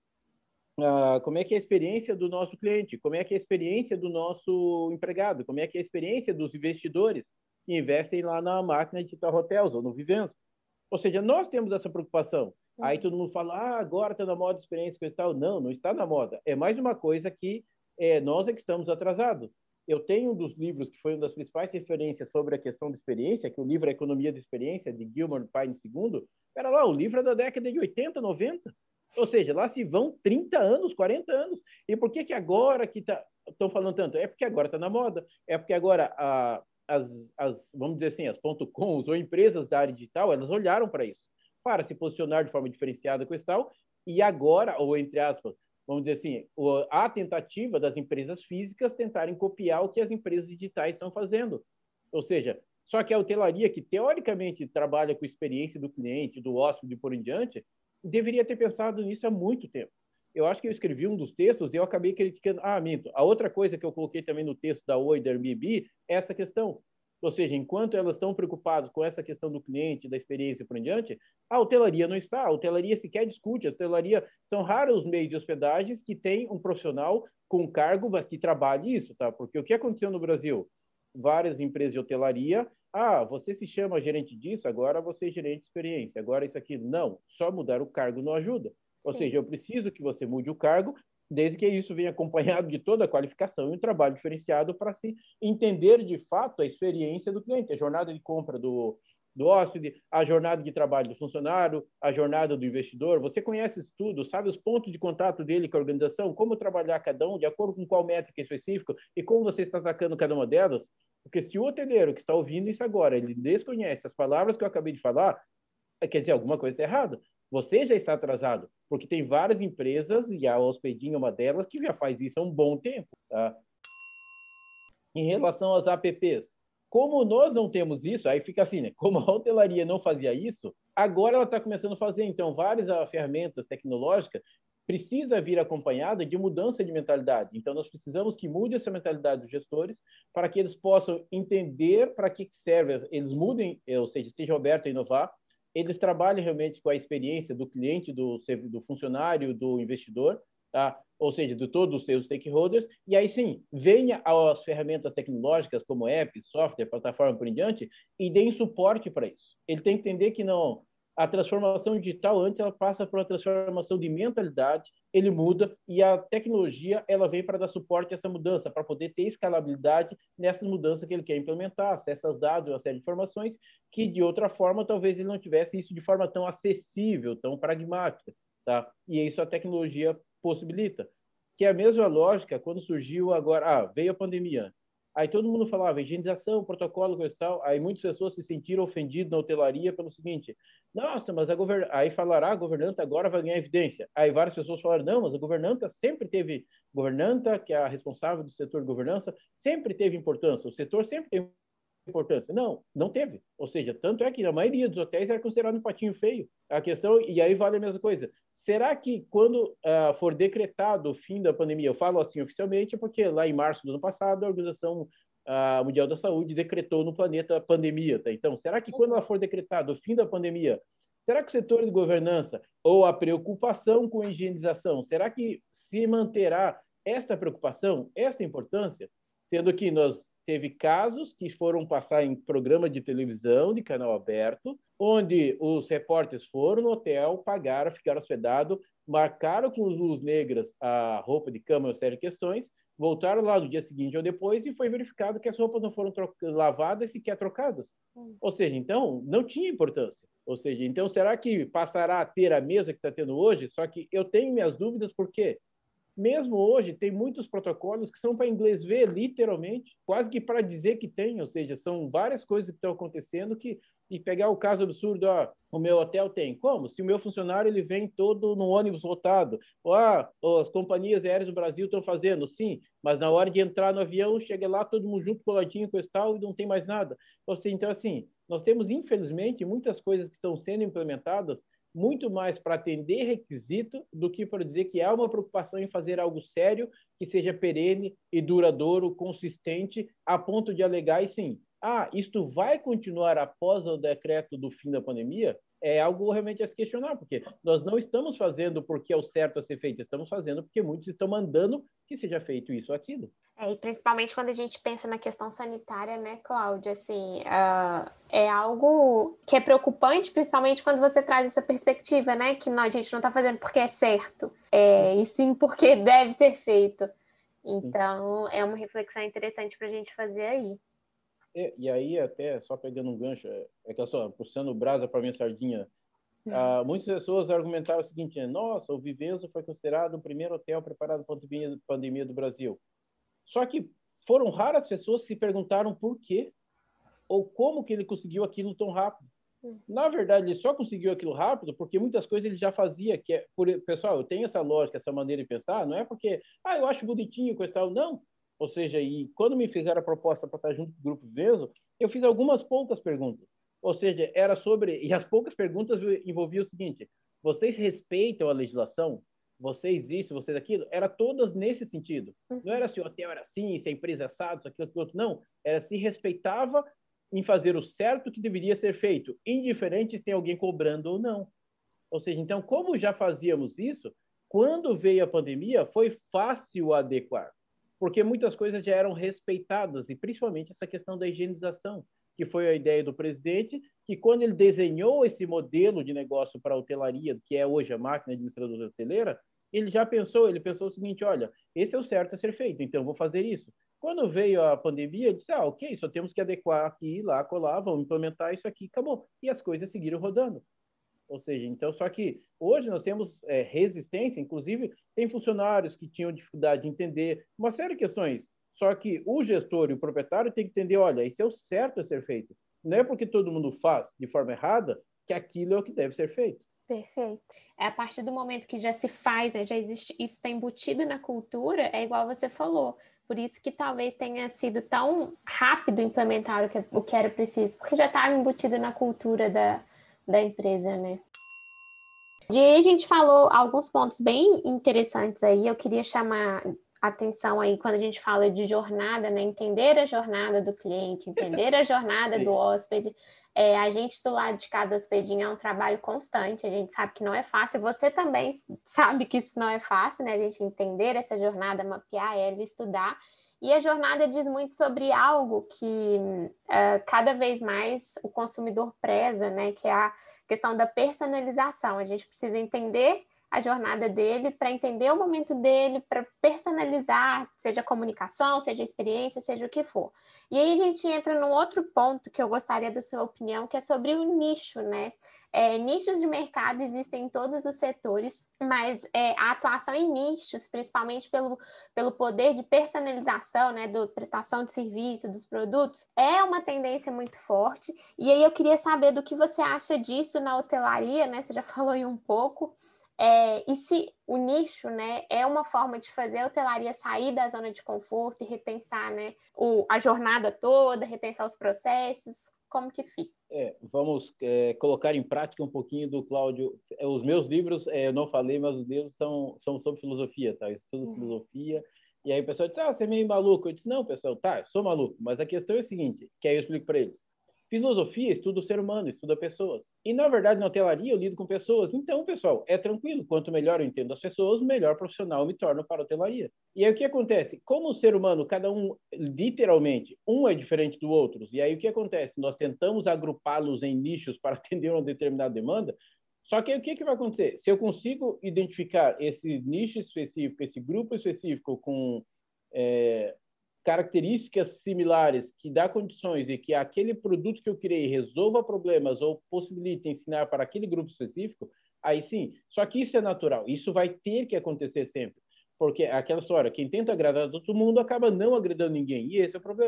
Speaker 2: uh, como é que é a experiência do nosso cliente, como é que é a experiência do nosso empregado, como é que é a experiência dos investidores que investem lá na máquina de Digital Hotels ou no Vivenzo. Ou seja, nós temos essa preocupação. Aí todo mundo fala, ah, agora está na moda experiência cristal. Não, não está na moda. É mais uma coisa que é, nós é que estamos atrasados. Eu tenho um dos livros que foi uma das principais referências sobre a questão de experiência, que o livro é Economia de Experiência, de Gilmore Pine segundo. Era lá, o livro é da década de oitenta, noventa. Ou seja, lá se vão trinta anos, quarenta anos. E por que que agora que tá, estão falando tanto? É porque agora está na moda. É porque agora a, as, as, vamos dizer assim, as .coms ou empresas da área digital, elas olharam para isso, para se posicionar de forma diferenciada com esse tal, e agora, ou entre aspas, vamos dizer assim, a tentativa das empresas físicas tentarem copiar o que as empresas digitais estão fazendo. Ou seja, só que a hotelaria, que teoricamente trabalha com a experiência do cliente, do hóspede e por em diante, deveria ter pensado nisso há muito tempo. Eu acho que eu escrevi um dos textos e eu acabei criticando. Ah, minto. A outra coisa que eu coloquei também no texto da Oi, da Airbnb, é essa questão. Ou seja, enquanto elas estão preocupadas com essa questão do cliente, da experiência e por em diante, a hotelaria não está. A hotelaria sequer discute. A hotelaria são raros os meios de hospedagens que tem um profissional com cargo, mas que trabalhe isso, tá? Porque o que aconteceu no Brasil? Várias empresas de hotelaria, ah, você se chama gerente disso, agora você é gerente de experiência, agora isso aqui. Não, só mudar o cargo não ajuda. Ou Sim. seja, eu preciso que você mude o cargo, desde que isso venha acompanhado de toda a qualificação e um trabalho diferenciado para se entender de fato a experiência do cliente, a jornada de compra do, do hóspede, a jornada de trabalho do funcionário, a jornada do investidor. Você conhece isso tudo, sabe os pontos de contato dele com a organização, como trabalhar cada um, de acordo com qual métrica específica e como você está atacando cada uma delas. Porque se o hoteleiro que está ouvindo isso agora, ele desconhece as palavras que eu acabei de falar, quer dizer, alguma coisa está errada. Você já está atrasado, porque tem várias empresas, e a Hospedinho é uma delas, que já faz isso há um bom tempo. Tá? Em relação às apps, como nós não temos isso, aí fica assim, né? Como a hotelaria não fazia isso, agora ela está começando a fazer. Então, várias ferramentas tecnológicas precisa vir acompanhada de mudança de mentalidade. Então, nós precisamos que mude essa mentalidade dos gestores para que eles possam entender para que serve, eles mudem, ou seja, estejam abertos a inovar, eles trabalhem realmente com a experiência do cliente, do, do funcionário, do investidor, tá? Ou seja, de todos os seus stakeholders, e aí sim, venha as ferramentas tecnológicas como apps, software, plataforma por em diante, e deem suporte para isso. Ele tem que entender que não, a transformação digital antes ela passa por uma transformação de mentalidade, ele muda, e a tecnologia ela vem para dar suporte a essa mudança, para poder ter escalabilidade nessas mudanças que ele quer implementar, acesso aos dados, uma série de informações, que de outra forma talvez ele não tivesse isso de forma tão acessível, tão pragmática, tá? E isso a tecnologia possibilita. Que é a mesma lógica quando surgiu agora, ah, veio a pandemia. Aí todo mundo falava higienização, protocolo, coisa e tal. Aí muitas pessoas se sentiram ofendidas na hotelaria pelo seguinte: nossa, mas a govern... aí falaram, ah, a governanta agora vai ganhar evidência. Aí várias pessoas falaram, não, mas a governanta sempre teve, governanta, que é a responsável do setor de governança, sempre teve importância. O setor sempre teve importância. Não, não teve. Ou seja, tanto é que a maioria dos hotéis era considerado um patinho feio. A questão, e aí vale a mesma coisa. Será que quando uh, for decretado o fim da pandemia, eu falo assim oficialmente, porque lá em março do ano passado a Organização uh, Mundial da Saúde decretou no planeta a pandemia, tá? Então, será que quando ela for decretado o fim da pandemia, será que o setor de governança ou a preocupação com a higienização, será que se manterá esta preocupação, esta importância, sendo que nós teve casos que foram passar em programa de televisão, de canal aberto, onde os repórteres foram no hotel, pagaram, ficaram hospedados, marcaram com luz negras a roupa de cama, uma série de questões, voltaram lá no dia seguinte ou depois e foi verificado que as roupas não foram lavadas e sequer trocadas. Ou seja, então, não tinha importância. Ou seja, então, será que passará a ter a mesa que está tendo hoje? Só que eu tenho minhas dúvidas, por quê? Mesmo hoje, tem muitos protocolos que são para inglês ver, literalmente, quase que para dizer que tem, ou seja, são várias coisas que estão acontecendo que E pegar o caso absurdo, ó, o meu hotel tem. Como? Se o meu funcionário ele vem todo no ônibus lotado. Ou, ah, as companhias aéreas do Brasil estão fazendo, sim, mas na hora de entrar no avião, chega lá todo mundo junto, coladinho com esse tal, e não tem mais nada. Então, assim, nós temos, infelizmente, muitas coisas que estão sendo implementadas muito mais para atender requisito do que para dizer que há uma preocupação em fazer algo sério, que seja perene e duradouro, consistente, a ponto de alegar, e sim, ah, isto vai continuar após o decreto do fim da pandemia, é algo realmente a se questionar, porque nós não estamos fazendo porque é o certo a ser feito, estamos fazendo porque muitos estão mandando que seja feito isso ou aquilo.
Speaker 1: É, e principalmente quando a gente pensa na questão sanitária, né, Cláudia, assim, uh, é algo que é preocupante, principalmente quando você traz essa perspectiva, né, que não, a gente não está fazendo porque é certo, é, e sim porque deve ser feito. Então, é uma reflexão interessante para a gente fazer aí.
Speaker 2: E, e aí, até, só pegando um gancho, é que eu só puxando brasa para minha sardinha, ah, muitas pessoas argumentaram o seguinte, nossa, o Vivenzo foi considerado o primeiro hotel preparado para a pandemia do Brasil. Só que foram raras pessoas que perguntaram por quê ou como que ele conseguiu aquilo tão rápido. Na verdade, ele só conseguiu aquilo rápido porque muitas coisas ele já fazia, que é, por, pessoal, eu tenho essa lógica, essa maneira de pensar, não é porque, ah, eu acho bonitinho, coisa tal, não. Ou seja, e quando me fizeram a proposta para estar junto com o Grupo Veso, eu fiz algumas poucas perguntas. Ou seja, era sobre, e as poucas perguntas envolviam o seguinte, vocês respeitam a legislação? Vocês isso, vocês aquilo? Era todas nesse sentido. Não era se o hotel era assim, se a empresa é assado, se aquilo, aquilo outro, não. Era se respeitava em fazer o certo que deveria ser feito, indiferente se tem alguém cobrando ou não. Ou seja, então, como já fazíamos isso, quando veio a pandemia, foi fácil adequar, porque muitas coisas já eram respeitadas, e principalmente essa questão da higienização, que foi a ideia do presidente, que quando ele desenhou esse modelo de negócio para a hotelaria, que é hoje a máquina administradora hoteleira, ele já pensou, ele pensou o seguinte, olha, esse é o certo a ser feito, então vou fazer isso. Quando veio a pandemia, disse, ah, ok, só temos que adequar aqui, lá, colar, vamos implementar isso aqui, acabou. E as coisas seguiram rodando. Ou seja, então, só que hoje nós temos é, resistência, inclusive tem funcionários que tinham dificuldade de entender uma série de questões. Só que o gestor e o proprietário tem que entender, olha, isso é o certo a ser feito. Não é porque todo mundo faz de forma errada que aquilo é o que deve ser feito.
Speaker 1: Perfeito. É a partir do momento que já se faz, né, já existe, isso está embutido na cultura, é igual você falou. Por isso que talvez tenha sido tão rápido implementar o que, o que era preciso, porque já estava embutido na cultura da, da empresa, né? E aí a gente falou alguns pontos bem interessantes aí, eu queria chamar atenção aí quando a gente fala de jornada, né? Entender a jornada do cliente, entender a jornada do hóspede. É, a gente do lado de cada hospedinho é um trabalho constante, a gente sabe que não é fácil, você também sabe que isso não é fácil, né? A gente entender essa jornada, mapear ela, estudar. E a jornada diz muito sobre algo que uh, cada vez mais o consumidor preza, né? Que é a questão da personalização. A gente precisa entender a jornada dele para entender o momento dele, para personalizar, seja a comunicação, seja a experiência, seja o que for. E aí a gente entra num outro ponto que eu gostaria da sua opinião, que é sobre o nicho, né? É, nichos de mercado existem em todos os setores, mas é, a atuação em nichos, principalmente pelo, pelo poder de personalização, né, da prestação de serviço, dos produtos, é uma tendência muito forte. E aí eu queria saber do que você acha disso na hotelaria, né? Você já falou aí um pouco. É, e se o nicho, né, é uma forma de fazer a hotelaria sair da zona de conforto e repensar, né, o, a jornada toda, repensar os processos, como que fica?
Speaker 2: É, vamos é, colocar em prática um pouquinho do Cláudio. Os meus livros, é, eu não falei, mas os livros são, são sobre filosofia, tá? Eu estudo uhum. filosofia. E aí o pessoal diz, ah, você é meio maluco. Eu disse, não, pessoal, tá, sou maluco. Mas a questão é a seguinte, que aí eu explico para eles. Filosofia estuda o ser humano, estuda pessoas. E, na verdade, na hotelaria eu lido com pessoas. Então, pessoal, é tranquilo. Quanto melhor eu entendo as pessoas, melhor profissional eu me torno para a hotelaria. E aí o que acontece? Como o ser humano, cada um, literalmente, um é diferente do outro. E aí o que acontece? Nós tentamos agrupá-los em nichos para atender uma determinada demanda. Só que aí o que, que vai acontecer? Se eu consigo identificar esse nicho específico, esse grupo específico com... É, características similares que dá condições e que aquele produto que eu criei resolva problemas ou possibilite ensinar para aquele grupo específico, aí sim. Só que isso é natural, isso vai ter que acontecer sempre, porque aquela história, quem tenta agradar todo mundo acaba não agradando ninguém, e esse é o problema.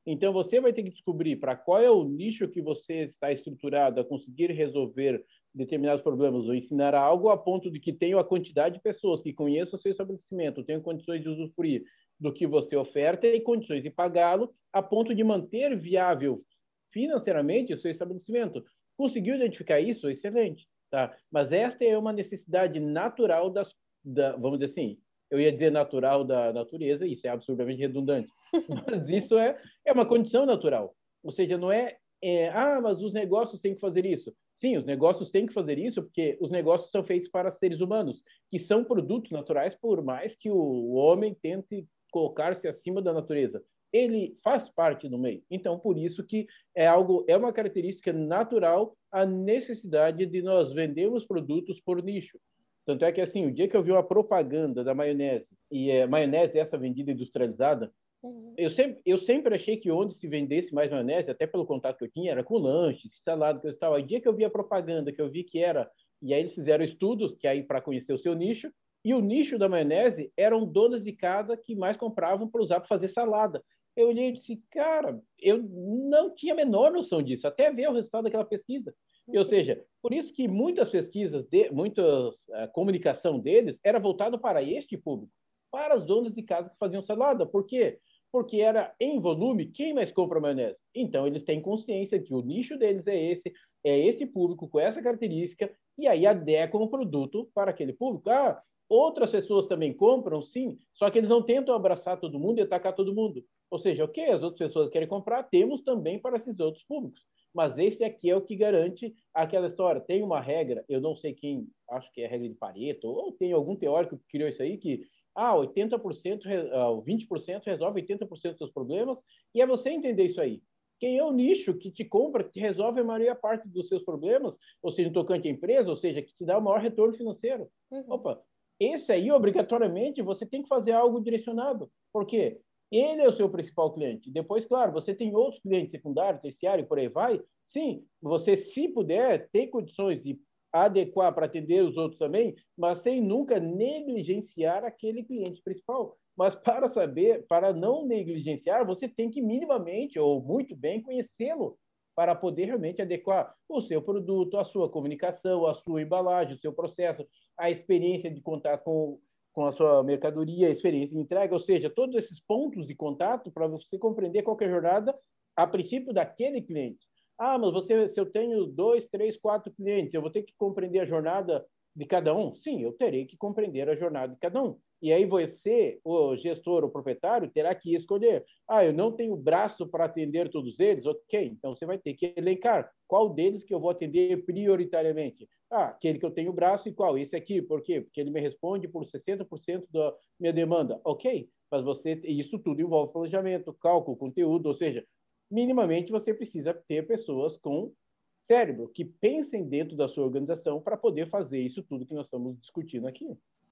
Speaker 2: Então, você vai ter que descobrir para qual é o nicho que você está estruturado a conseguir resolver determinados problemas ou ensinar algo a ponto de que tenha a quantidade de pessoas que conheçam o seu estabelecimento, tenham condições de usufruir do que você oferta e condições de pagá-lo a ponto de manter viável financeiramente o seu estabelecimento. Conseguiu identificar isso? Excelente. Tá? Mas esta é uma necessidade natural das, da, vamos dizer assim, eu ia dizer natural da natureza, isso é absurdamente redundante, mas isso é, é uma condição natural. Ou seja, não é, é, ah, mas os negócios têm que fazer isso. Sim, os negócios têm que fazer isso porque os negócios são feitos para seres humanos, que são produtos naturais, por mais que o homem tente colocar-se acima da natureza. Ele faz parte do meio. Então, por isso que é algo, é uma característica natural a necessidade de nós vendermos produtos por nicho. Tanto é que, assim, o dia que eu vi uma propaganda da maionese, e é, maionese essa vendida industrializada, uhum. eu, sempre, eu sempre achei que onde se vendesse mais maionese, até pelo contato que eu tinha, era com lanches, salada, coisa e tal. Aí, o dia que eu vi a propaganda, que eu vi que era, e aí eles fizeram estudos, que aí para conhecer o seu nicho, e o nicho da maionese eram donas de casa que mais compravam para usar para fazer salada. Eu olhei e disse, cara, eu não tinha a menor noção disso, até ver o resultado daquela pesquisa. Ou seja, por isso que muitas pesquisas, de, muitas a comunicação deles era voltada para este público, para as donas de casa que faziam salada. Por quê? Porque era em volume, quem mais compra maionese? Então, eles têm consciência que o nicho deles é esse, é esse público com essa característica, e aí adequam o produto para aquele público. Ah, outras pessoas também compram, sim, só que eles não tentam abraçar todo mundo e atacar todo mundo. Ou seja, ok, as outras pessoas querem comprar, temos também para esses outros públicos. Mas esse aqui é o que garante aquela história. Tem uma regra, eu não sei quem, acho que é a regra de Pareto, ou tem algum teórico que criou isso aí, que ah, oitenta por cento, vinte por cento resolve oitenta por cento dos seus problemas, e é você entender isso aí. Quem é o nicho que te compra, que resolve a maior parte dos seus problemas, ou seja, no tocante à empresa, ou seja, que te dá o maior retorno financeiro. Uhum. Opa, esse aí, obrigatoriamente, você tem que fazer algo direcionado. Por quê? Ele é o seu principal cliente. Depois, claro, você tem outros clientes secundários, terciários, por aí vai. Sim, você, se puder, tem condições de adequar para atender os outros também, mas sem nunca negligenciar aquele cliente principal. Mas para saber, para não negligenciar, você tem que minimamente ou muito bem conhecê-lo para poder realmente adequar o seu produto, a sua comunicação, a sua embalagem, o seu processo, a experiência de contato com com a sua mercadoria, a experiência de entrega, ou seja, todos esses pontos de contato para você compreender qualquer jornada a princípio daquele cliente. Ah, mas você, se eu tenho dois, três, quatro clientes, eu vou ter que compreender a jornada de cada um? Sim, eu terei que compreender a jornada de cada um. E aí você, o gestor, o proprietário, terá que escolher. Ah, eu não tenho braço para atender todos eles? Ok, então você vai ter que elencar qual deles que eu vou atender prioritariamente. Ah, aquele que eu tenho braço e qual? Esse aqui, por quê? Porque ele me responde por sessenta por cento da minha demanda. Ok, mas você, isso tudo envolve planejamento, cálculo, conteúdo, ou seja, minimamente você precisa ter pessoas com cérebro que pensem dentro da sua organização para poder fazer isso tudo que nós estamos discutindo aqui.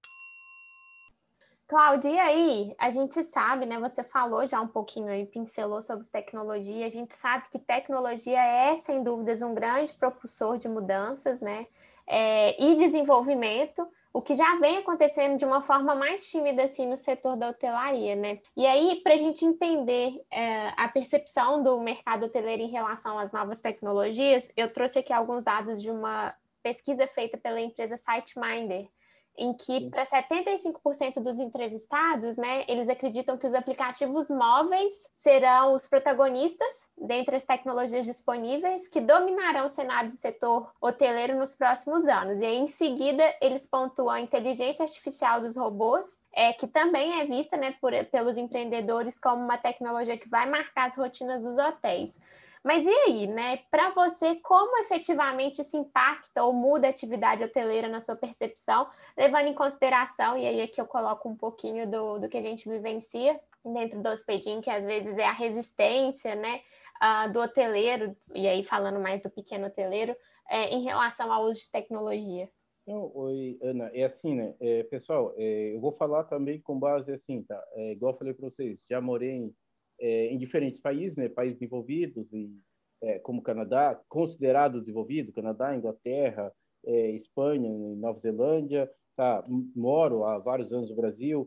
Speaker 1: Cláudia, e aí, a gente sabe, né, você falou já um pouquinho aí, pincelou sobre tecnologia, a gente sabe que tecnologia é, sem dúvidas, um grande propulsor de mudanças, né, é, e desenvolvimento, o que já vem acontecendo de uma forma mais tímida, assim, no setor da hotelaria, né, e aí, para a gente entender é, a percepção do mercado hoteleiro em relação às novas tecnologias, eu trouxe aqui alguns dados de uma pesquisa feita pela empresa SiteMinder, em que para setenta e cinco por cento dos entrevistados, né, eles acreditam que os aplicativos móveis serão os protagonistas dentre as tecnologias disponíveis que dominarão o cenário do setor hoteleiro nos próximos anos. E aí, em seguida, eles pontuam a inteligência artificial dos robôs, é, que também é vista, né, por, pelos empreendedores como uma tecnologia que vai marcar as rotinas dos hotéis. Mas e aí, né? Para você, como efetivamente isso impacta ou muda a atividade hoteleira na sua percepção, levando em consideração, e aí aqui eu coloco um pouquinho do, do que a gente vivencia dentro do hospedinho, que às vezes é a resistência, né, uh, do hoteleiro, e aí falando mais do pequeno hoteleiro, é, em relação ao uso de tecnologia.
Speaker 2: Não, oi, Ana, é assim, né? É, pessoal, é, eu vou falar também com base assim, tá? É, igual eu falei para vocês, já morei em, é, em diferentes países, né? Países desenvolvidos, e, é, como Canadá, considerado desenvolvido, Canadá, Inglaterra, é, Espanha, Nova Zelândia, tá? Moro há vários anos no Brasil.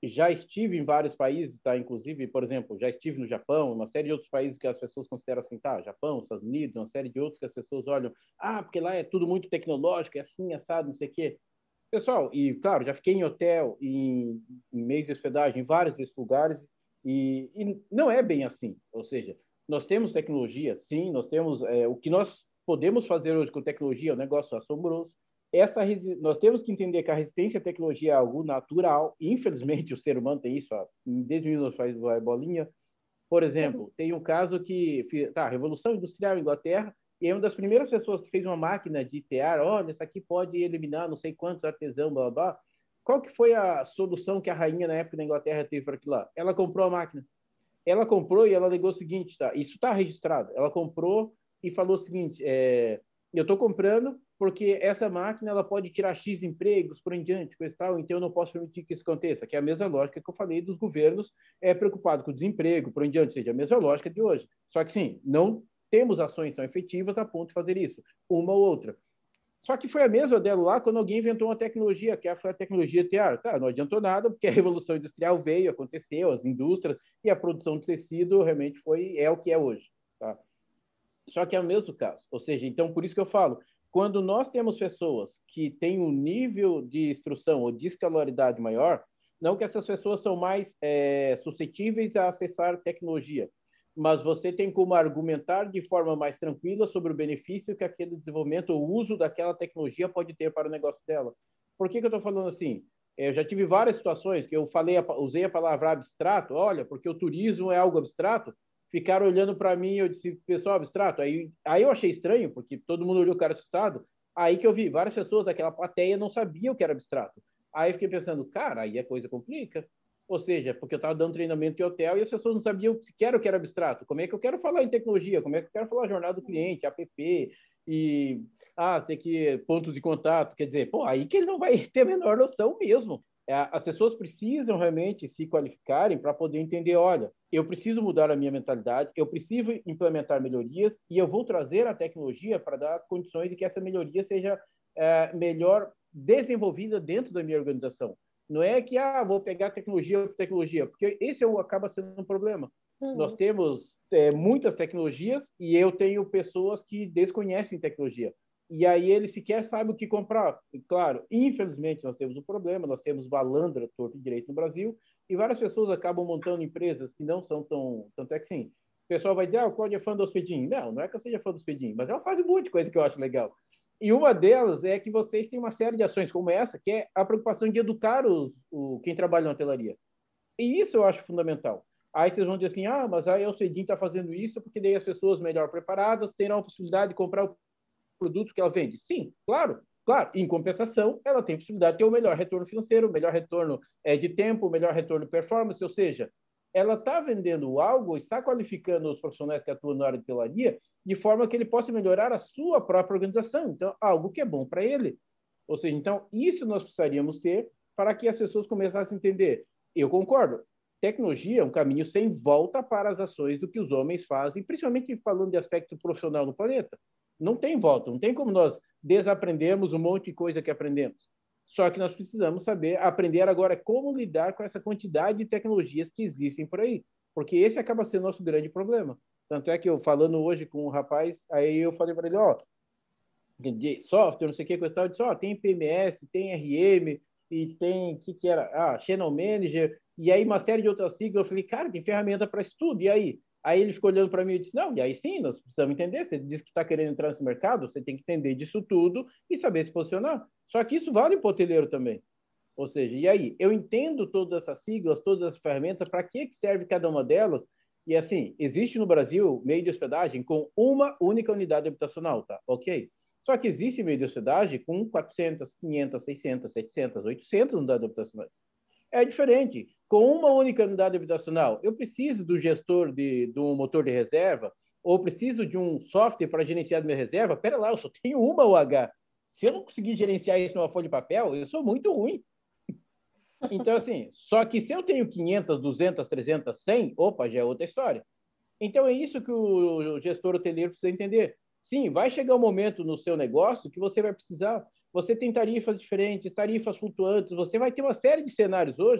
Speaker 2: já estive em vários países, tá? Inclusive, por exemplo, já estive no Japão, uma série de outros países que as pessoas consideram assim, tá? Japão, Estados Unidos, uma série de outros que as pessoas olham, ah, porque lá é tudo muito tecnológico, é assim, assado, não sei o quê. Pessoal, e claro, já fiquei em hotel, em, em meios de hospedagem, em vários desses lugares, e, e não é bem assim. Ou seja, nós temos tecnologia, sim, nós temos é, o que nós podemos fazer hoje com tecnologia, é um negócio assombroso. Essa, nós temos que entender que a resistência à tecnologia é algo natural. Infelizmente, o ser humano tem isso, ó, desde o minuto faz bolinha. Por exemplo, tem um caso que, tá, Revolução Industrial Inglaterra, e é uma das primeiras pessoas que fez uma máquina de tear, olha, isso aqui pode eliminar não sei quantos artesãos, blá, blá. Qual que foi a solução que a rainha na época da Inglaterra teve para aquilo lá? Ela comprou a máquina. Ela comprou e ela alegou o seguinte, tá? Isso está registrado. Ela comprou e falou o seguinte, é, eu estou comprando porque essa máquina ela pode tirar X empregos por em diante, coisa e tal, então eu não posso permitir que isso aconteça, que é a mesma lógica que eu falei dos governos é, preocupados com o desemprego, por em diante, ou seja, a mesma lógica de hoje. Só que, sim, não temos ações tão efetivas a ponto de fazer isso, uma ou outra. Só que foi a mesma dela lá quando alguém inventou uma tecnologia, que foi a tecnologia T R. Tá, não adiantou nada, porque a Revolução Industrial veio, aconteceu, as indústrias e a produção de tecido realmente foi, é o que é hoje. Tá? Só que é o mesmo caso. Ou seja, então, por isso que eu falo, quando nós temos pessoas que têm um nível de instrução ou de escolaridade maior, não que essas pessoas são mais é, suscetíveis a acessar tecnologia, mas você tem como argumentar de forma mais tranquila sobre o benefício que aquele desenvolvimento ou uso daquela tecnologia pode ter para o negócio dela. Por que, que eu estou falando assim? Eu já tive várias situações que eu falei, usei a palavra abstrato, olha, porque o turismo é algo abstrato, ficaram olhando para mim e eu disse, pessoal, abstrato. Aí, aí eu achei estranho, porque todo mundo olhou o cara assustado. Aí que eu vi, várias pessoas daquela plateia não sabiam o que era abstrato. Aí eu fiquei pensando, cara, aí a coisa complica. Ou seja, porque eu estava dando treinamento em hotel e as pessoas não sabiam sequer o que era abstrato. Como é que eu quero falar em tecnologia? Como é que eu quero falar jornada do cliente, app, e ah, ter que pontos de contato? Quer dizer, pô, aí que ele não vai ter a menor noção mesmo. As pessoas precisam realmente se qualificarem para poder entender, olha, eu preciso mudar a minha mentalidade, eu preciso implementar melhorias e eu vou trazer a tecnologia para dar condições de que essa melhoria seja é, melhor desenvolvida dentro da minha organização. Não é que, ah, vou pegar tecnologia por tecnologia, porque esse é o, acaba sendo um problema. Uhum. Nós temos é, muitas tecnologias e eu tenho pessoas que desconhecem tecnologia. E aí ele sequer sabe o que comprar. E, claro, infelizmente nós temos um problema, nós temos balandra torto e direito no Brasil, e várias pessoas acabam montando empresas que não são tão... Tanto é que sim, o pessoal vai dizer, ah, o Cláudio é fã do Hospedim. Não, não é que eu seja fã do Hospedim, mas ela faz um monte de coisa que eu acho legal. E uma delas é que vocês têm uma série de ações como essa, que é a preocupação de educar os, o, quem trabalha na hotelaria. E isso eu acho fundamental. Aí vocês vão dizer assim, ah, mas aí o Hospedim está fazendo isso porque daí as pessoas melhor preparadas terão a possibilidade de comprar o produto que ela vende. Sim, claro, claro. Em compensação, ela tem a possibilidade de ter o melhor retorno financeiro, o melhor retorno é, de tempo, o melhor retorno de performance, ou seja, ela está vendendo algo, está qualificando os profissionais que atuam na área de hotelaria de forma que ele possa melhorar a sua própria organização. Então, algo que é bom para ele. Ou seja, então, isso nós precisaríamos ter para que as pessoas começassem a entender. Eu concordo. Tecnologia é um caminho sem volta para as ações do que os homens fazem, principalmente falando de aspecto profissional no planeta. Não tem volta, não tem como nós desaprendermos um monte de coisa que aprendemos. Só que nós precisamos saber, aprender agora como lidar com essa quantidade de tecnologias que existem por aí, porque esse acaba sendo o nosso grande problema. Tanto é que eu, falando hoje com um rapaz, aí eu falei para ele, ó, de software, não sei o que, coisa e tal, eu disse, ó, tem P M S, tem R M, e tem, o que que era? Ah, Channel Manager, e aí uma série de outras siglas. Eu falei, cara, tem ferramenta para isso tudo, e aí? Aí ele ficou olhando para mim e disse, não, e aí sim, nós precisamos entender, você disse que está querendo entrar nesse mercado, você tem que entender disso tudo e saber se posicionar. Só que isso vale para o hoteleiro também. Ou seja, e aí? Eu entendo todas essas siglas, todas as ferramentas, para que, que serve cada uma delas? E assim, existe no Brasil meio de hospedagem com uma única unidade habitacional, tá? Ok? Só que existe meio de hospedagem com quatrocentas, quinhentas, seiscentas, setecentas, oitocentas unidades habitacionais. É diferente. Com uma única unidade habitacional, eu preciso do gestor de, de um motor de reserva, ou preciso de um software para gerenciar minha reserva. Pera lá, eu só tenho uma U H. Se eu não conseguir gerenciar isso numa folha de papel, eu sou muito ruim. Então, assim, só que se eu tenho quinhentas, duzentas, trezentas, cem, opa, já é outra história. Então, é isso que o gestor hoteleiro precisa entender. Sim, vai chegar um momento no seu negócio que você vai precisar. Você tem tarifas diferentes, tarifas flutuantes, você vai ter uma série de cenários hoje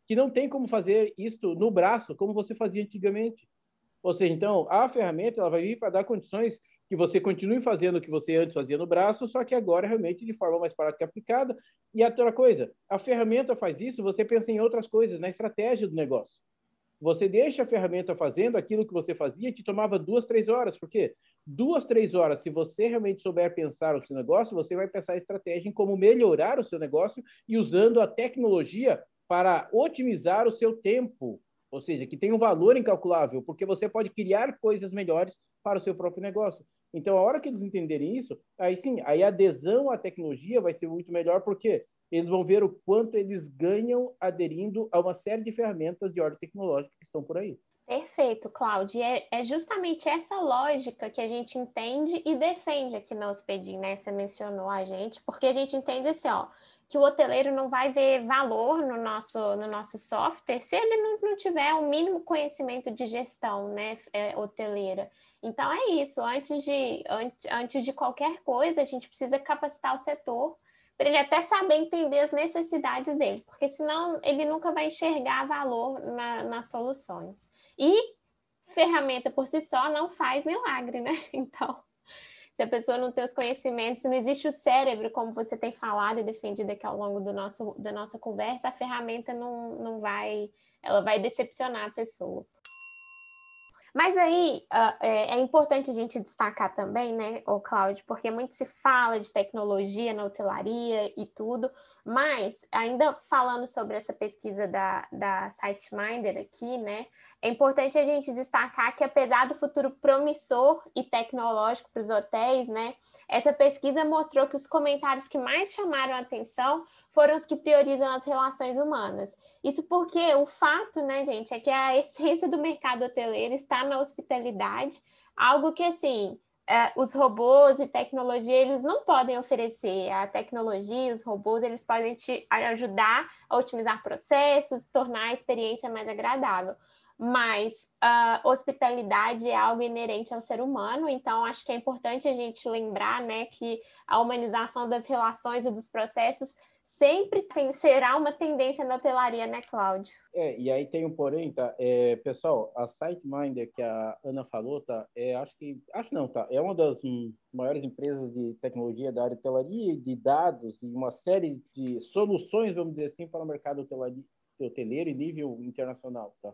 Speaker 2: que não tem como fazer isto no braço, como você fazia antigamente. Ou seja, então, a ferramenta ela vai vir para dar condições que você continue fazendo o que você antes fazia no braço, só que agora realmente de forma mais prática e aplicada. E a outra coisa, a ferramenta faz isso, você pensa em outras coisas, na estratégia do negócio. Você deixa a ferramenta fazendo aquilo que você fazia, te tomava duas, três horas. Por quê? Duas, três horas, se você realmente souber pensar o seu negócio, você vai pensar a estratégia em como melhorar o seu negócio e usando a tecnologia para otimizar o seu tempo. Ou seja, que tem um valor incalculável, porque você pode criar coisas melhores para o seu próprio negócio. Então, a hora que eles entenderem isso, aí sim, aí a adesão à tecnologia vai ser muito melhor, porque eles vão ver o quanto eles ganham aderindo a uma série de ferramentas de ordem tecnológica que estão por aí.
Speaker 1: Perfeito, Cláudia. É, é justamente essa lógica que a gente entende e defende aqui na Hospedim, né? Você mencionou a gente, porque a gente entende assim, ó, que o hoteleiro não vai ver valor no nosso, no nosso software se ele não, não tiver o mínimo conhecimento de gestão, né, é, hoteleira. Então é isso, antes de, antes, antes de qualquer coisa, a gente precisa capacitar o setor para ele até saber entender as necessidades dele, porque senão ele nunca vai enxergar valor na, nas soluções. E ferramenta por si só não faz milagre, né? Então, se a pessoa não tem os conhecimentos, se não existe o cérebro, como você tem falado e defendido aqui ao longo do nosso, da nossa conversa, a ferramenta não, não vai, ela vai decepcionar a pessoa. Mas aí uh, é, é importante a gente destacar também, né, ô Cláudio, porque muito se fala de tecnologia na hotelaria e tudo, mas ainda falando sobre essa pesquisa da, da SiteMinder aqui, né, é importante a gente destacar que apesar do futuro promissor e tecnológico para os hotéis, né, essa pesquisa mostrou que os comentários que mais chamaram a atenção foram os que priorizam as relações humanas. Isso porque o fato, né, gente, é que a essência do mercado hoteleiro está na hospitalidade, algo que, assim, é, os robôs e tecnologia, eles não podem oferecer. A tecnologia, os robôs, eles podem te ajudar a otimizar processos, tornar a experiência mais agradável. Mas a hospitalidade é algo inerente ao ser humano, então acho que é importante a gente lembrar, né, que a humanização das relações e dos processos sempre tem, será uma tendência na hotelaria, né, Cláudio?
Speaker 2: É, e aí tem um porém, tá? É, pessoal, a SiteMinder que a Ana falou, tá? É, acho que, acho não, tá? É uma das hum, maiores empresas de tecnologia da área de hotelaria, de dados e uma série de soluções, vamos dizer assim, para o mercado hotelaria, hoteleiro em nível internacional, tá?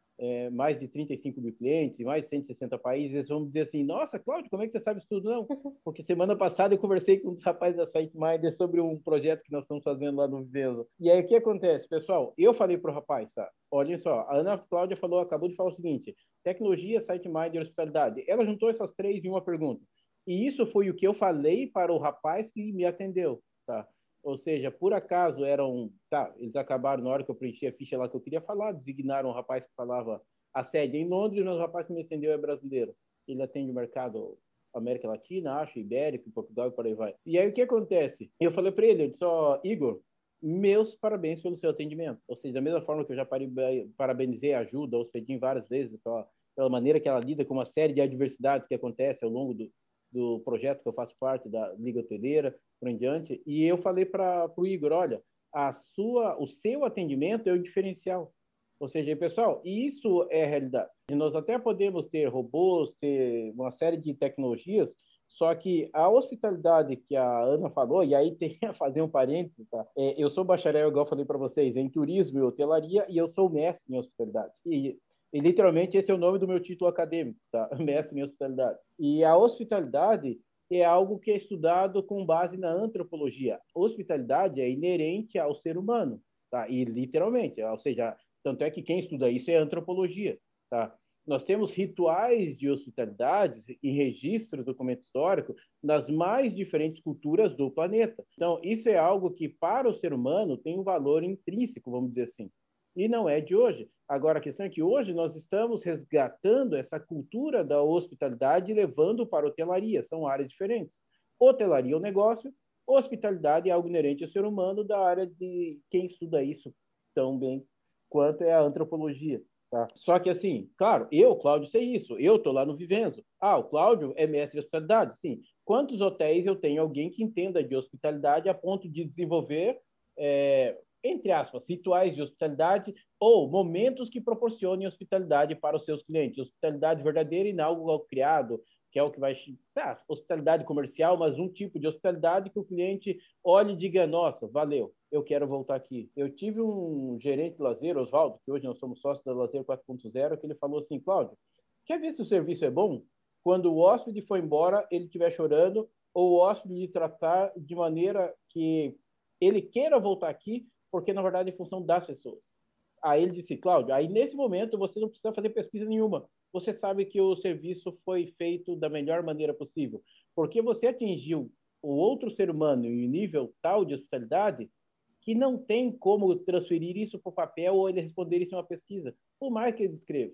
Speaker 2: É, mais de trinta e cinco mil clientes, mais de cento e sessenta países, eles vão dizer assim, nossa, Cláudio, como é que você sabe isso tudo? Não, porque semana passada eu conversei com um dos rapazes da SiteMinder sobre um projeto que nós estamos fazendo lá no Vivenza. E aí, o que acontece, pessoal? Eu falei para o rapaz, tá? Olhem só, a Ana Cláudia falou, acabou de falar o seguinte, tecnologia, SiteMinder e hospitalidade. Ela juntou essas três em uma pergunta. E isso foi o que eu falei para o rapaz que me atendeu, tá? Ou seja, por acaso eram... Tá, eles acabaram, na hora que eu preenchi a ficha lá que eu queria falar, designaram um rapaz que falava a sede em Londres, mas o rapaz que me atendeu é brasileiro. Ele atende o mercado América Latina, acho, Ibérico, Portugal e por aí vai. E aí o que acontece? Eu falei para ele, eu disse, ó, Igor, meus parabéns pelo seu atendimento. Ou seja, da mesma forma que eu já parabenizei a ajuda, a Hospedim várias vezes, pela, pela maneira que ela lida com uma série de adversidades que acontecem ao longo do, do projeto que eu faço parte da Liga Hoteleira, por em diante, e eu falei para o Igor, olha, a sua, o seu atendimento é o diferencial. Ou seja, pessoal, isso é a realidade. E nós até podemos ter robôs, ter uma série de tecnologias, só que a hospitalidade que a Ana falou, e aí tem a fazer um parênteses, tá? É, eu sou bacharel, igual eu falei para vocês, em turismo e hotelaria, e eu sou mestre em hospitalidade. E, e literalmente esse é o nome do meu título acadêmico, tá? Mestre em hospitalidade. E a hospitalidade é algo que é estudado com base na antropologia. Hospitalidade é inerente ao ser humano, tá? E literalmente, ou seja, tanto é que quem estuda isso é antropologia, tá? Nós temos rituais de hospitalidade e registro, documento histórico, nas mais diferentes culturas do planeta. Então, isso é algo que, para o ser humano, tem um valor intrínseco, vamos dizer assim. E não é de hoje. Agora, a questão é que hoje nós estamos resgatando essa cultura da hospitalidade e levando para a hotelaria. São áreas diferentes. Hotelaria é um negócio, hospitalidade é algo inerente ao ser humano da área de quem estuda isso tão bem quanto é a antropologia. Tá? Só que, assim, claro, eu, Cláudio, sei isso. Eu estou lá no Vivenzo. Ah, o Cláudio é mestre de hospitalidade? Sim. Quantos hotéis eu tenho alguém que entenda de hospitalidade a ponto de desenvolver... É, entre aspas, rituais de hospitalidade ou momentos que proporcionem hospitalidade para os seus clientes. Hospitalidade verdadeira e não algo criado, que é o que vai... Tá, hospitalidade comercial, mas um tipo de hospitalidade que o cliente olhe e diga, nossa, valeu, eu quero voltar aqui. Eu tive um gerente de lazer, Oswaldo, que hoje nós somos sócios da Lazer quatro ponto zero, que ele falou assim, Cláudio, quer ver se o serviço é bom? Quando o hóspede foi embora, ele estiver chorando, ou o hóspede lhe tratar de maneira que ele queira voltar aqui, porque, na verdade, é em função das pessoas. Aí ele disse, Cláudio, aí nesse momento você não precisa fazer pesquisa nenhuma. Você sabe que o serviço foi feito da melhor maneira possível. Porque você atingiu o outro ser humano em um nível tal de hospitalidade que não tem como transferir isso para o papel ou ele responder isso em uma pesquisa, por mais que ele escreva.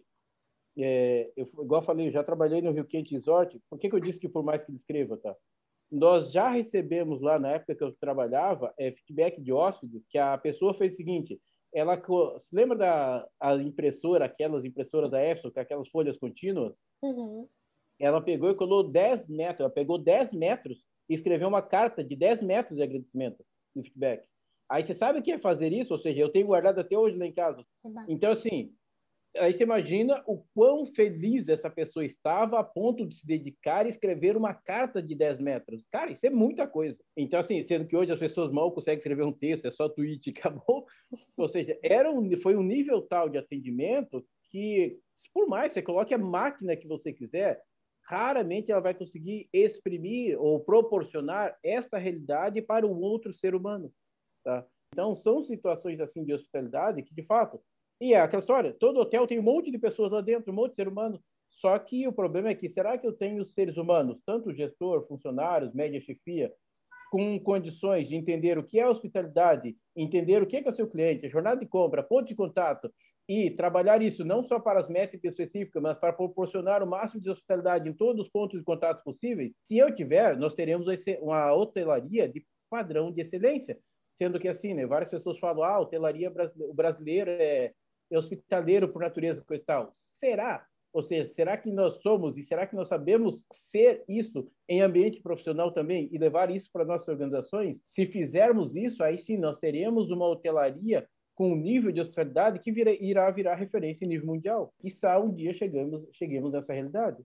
Speaker 2: É, eu, igual eu falei, eu já trabalhei no Rio Quente Resort. Por que, que eu disse que por mais que ele escreva, tá? Nós já recebemos lá, na época que eu trabalhava, é, feedback de hóspede, que a pessoa fez o seguinte, ela, se lembra da a impressora, aquelas impressoras da Epson, com aquelas folhas contínuas?
Speaker 1: Uhum.
Speaker 2: Ela pegou e colou dez metros, ela pegou dez metros e escreveu uma carta de dez metros de agradecimento de feedback. Aí você sabe o que é fazer isso? Ou seja, eu tenho guardado até hoje lá em casa. Então, assim, aí você imagina o quão feliz essa pessoa estava a ponto de se dedicar e escrever uma carta de dez metros. Cara, isso é muita coisa. Então, assim, sendo que hoje as pessoas mal conseguem escrever um texto, é só tweet e acabou. Ou seja, era um, foi um nível tal de atendimento que, por mais que você coloque a máquina que você quiser, raramente ela vai conseguir exprimir ou proporcionar essa realidade para um outro ser humano. Tá? Então, são situações assim de hospitalidade que, de fato, e é aquela história, todo hotel tem um monte de pessoas lá dentro, um monte de ser humano, só que o problema é que, será que eu tenho seres humanos, tanto gestor, funcionários, média chefia, com condições de entender o que é hospitalidade, entender o que é o seu cliente, a jornada de compra, ponto de contato, e trabalhar isso não só para as métricas específicas, mas para proporcionar o máximo de hospitalidade em todos os pontos de contato possíveis? Se eu tiver, nós teremos uma hotelaria de padrão de excelência, sendo que assim, né, várias pessoas falam, ah, a hotelaria brasileira é é hospitaleiro por natureza coisa e tal. Será? Ou seja, será que nós somos e será que nós sabemos ser isso em ambiente profissional também e levar isso para nossas organizações? Se fizermos isso, aí sim nós teremos uma hotelaria com um nível de hospitalidade que vira, irá virar referência em nível mundial. Quizá um dia chegamos, cheguemos nessa realidade.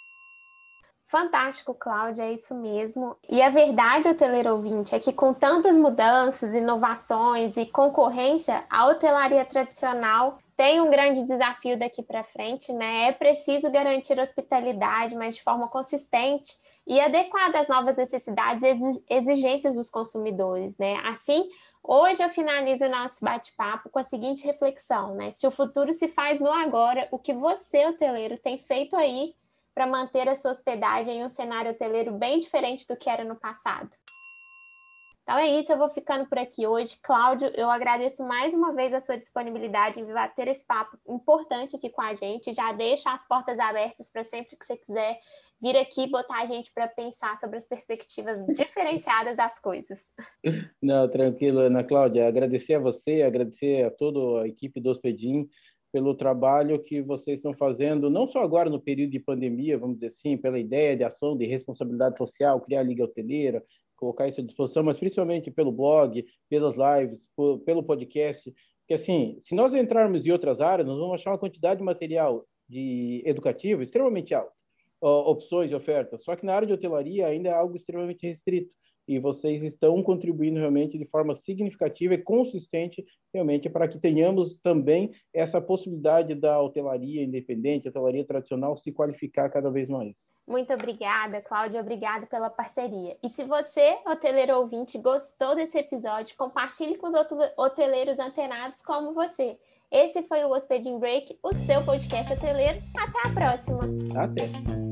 Speaker 1: Fantástico, Cláudia, é isso mesmo. E a verdade, hoteleiro ouvinte, é que com tantas mudanças, inovações e concorrência, a hotelaria tradicional tem um grande desafio daqui para frente, né? É preciso garantir hospitalidade, mas de forma consistente e adequada às novas necessidades e exigências dos consumidores, né? Assim, hoje eu finalizo o nosso bate-papo com a seguinte reflexão, né? Se o futuro se faz no agora, o que você, hoteleiro, tem feito aí para manter a sua hospedagem em um cenário hoteleiro bem diferente do que era no passado? Então é isso, eu vou ficando por aqui hoje. Cláudio, eu agradeço mais uma vez a sua disponibilidade em bater esse papo importante aqui com a gente. Já deixo as portas abertas para sempre que você quiser vir aqui e botar a gente para pensar sobre as perspectivas diferenciadas das coisas.
Speaker 2: Não, tranquilo, Ana Cláudia. Agradecer a você, agradecer a toda a equipe do Hospedim pelo trabalho que vocês estão fazendo, não só agora no período de pandemia, vamos dizer assim, pela ideia de ação de responsabilidade social, criar a Liga Hoteleira, colocar isso à disposição, mas principalmente pelo blog, pelas lives, por, pelo podcast, porque assim, se nós entrarmos em outras áreas, nós vamos achar uma quantidade de material de educativo extremamente alta, opções e ofertas, só que na área de hotelaria ainda é algo extremamente restrito, e vocês estão contribuindo realmente de forma significativa e consistente realmente para que tenhamos também essa possibilidade da hotelaria independente, hotelaria tradicional se qualificar cada vez mais.
Speaker 1: Muito obrigada, Cláudia, obrigado pela parceria. E se você, hoteleiro ouvinte, gostou desse episódio, compartilhe com os outros hoteleiros antenados como você. Esse foi o Hospedim Break, o seu podcast hoteleiro. Até a próxima!
Speaker 2: Até!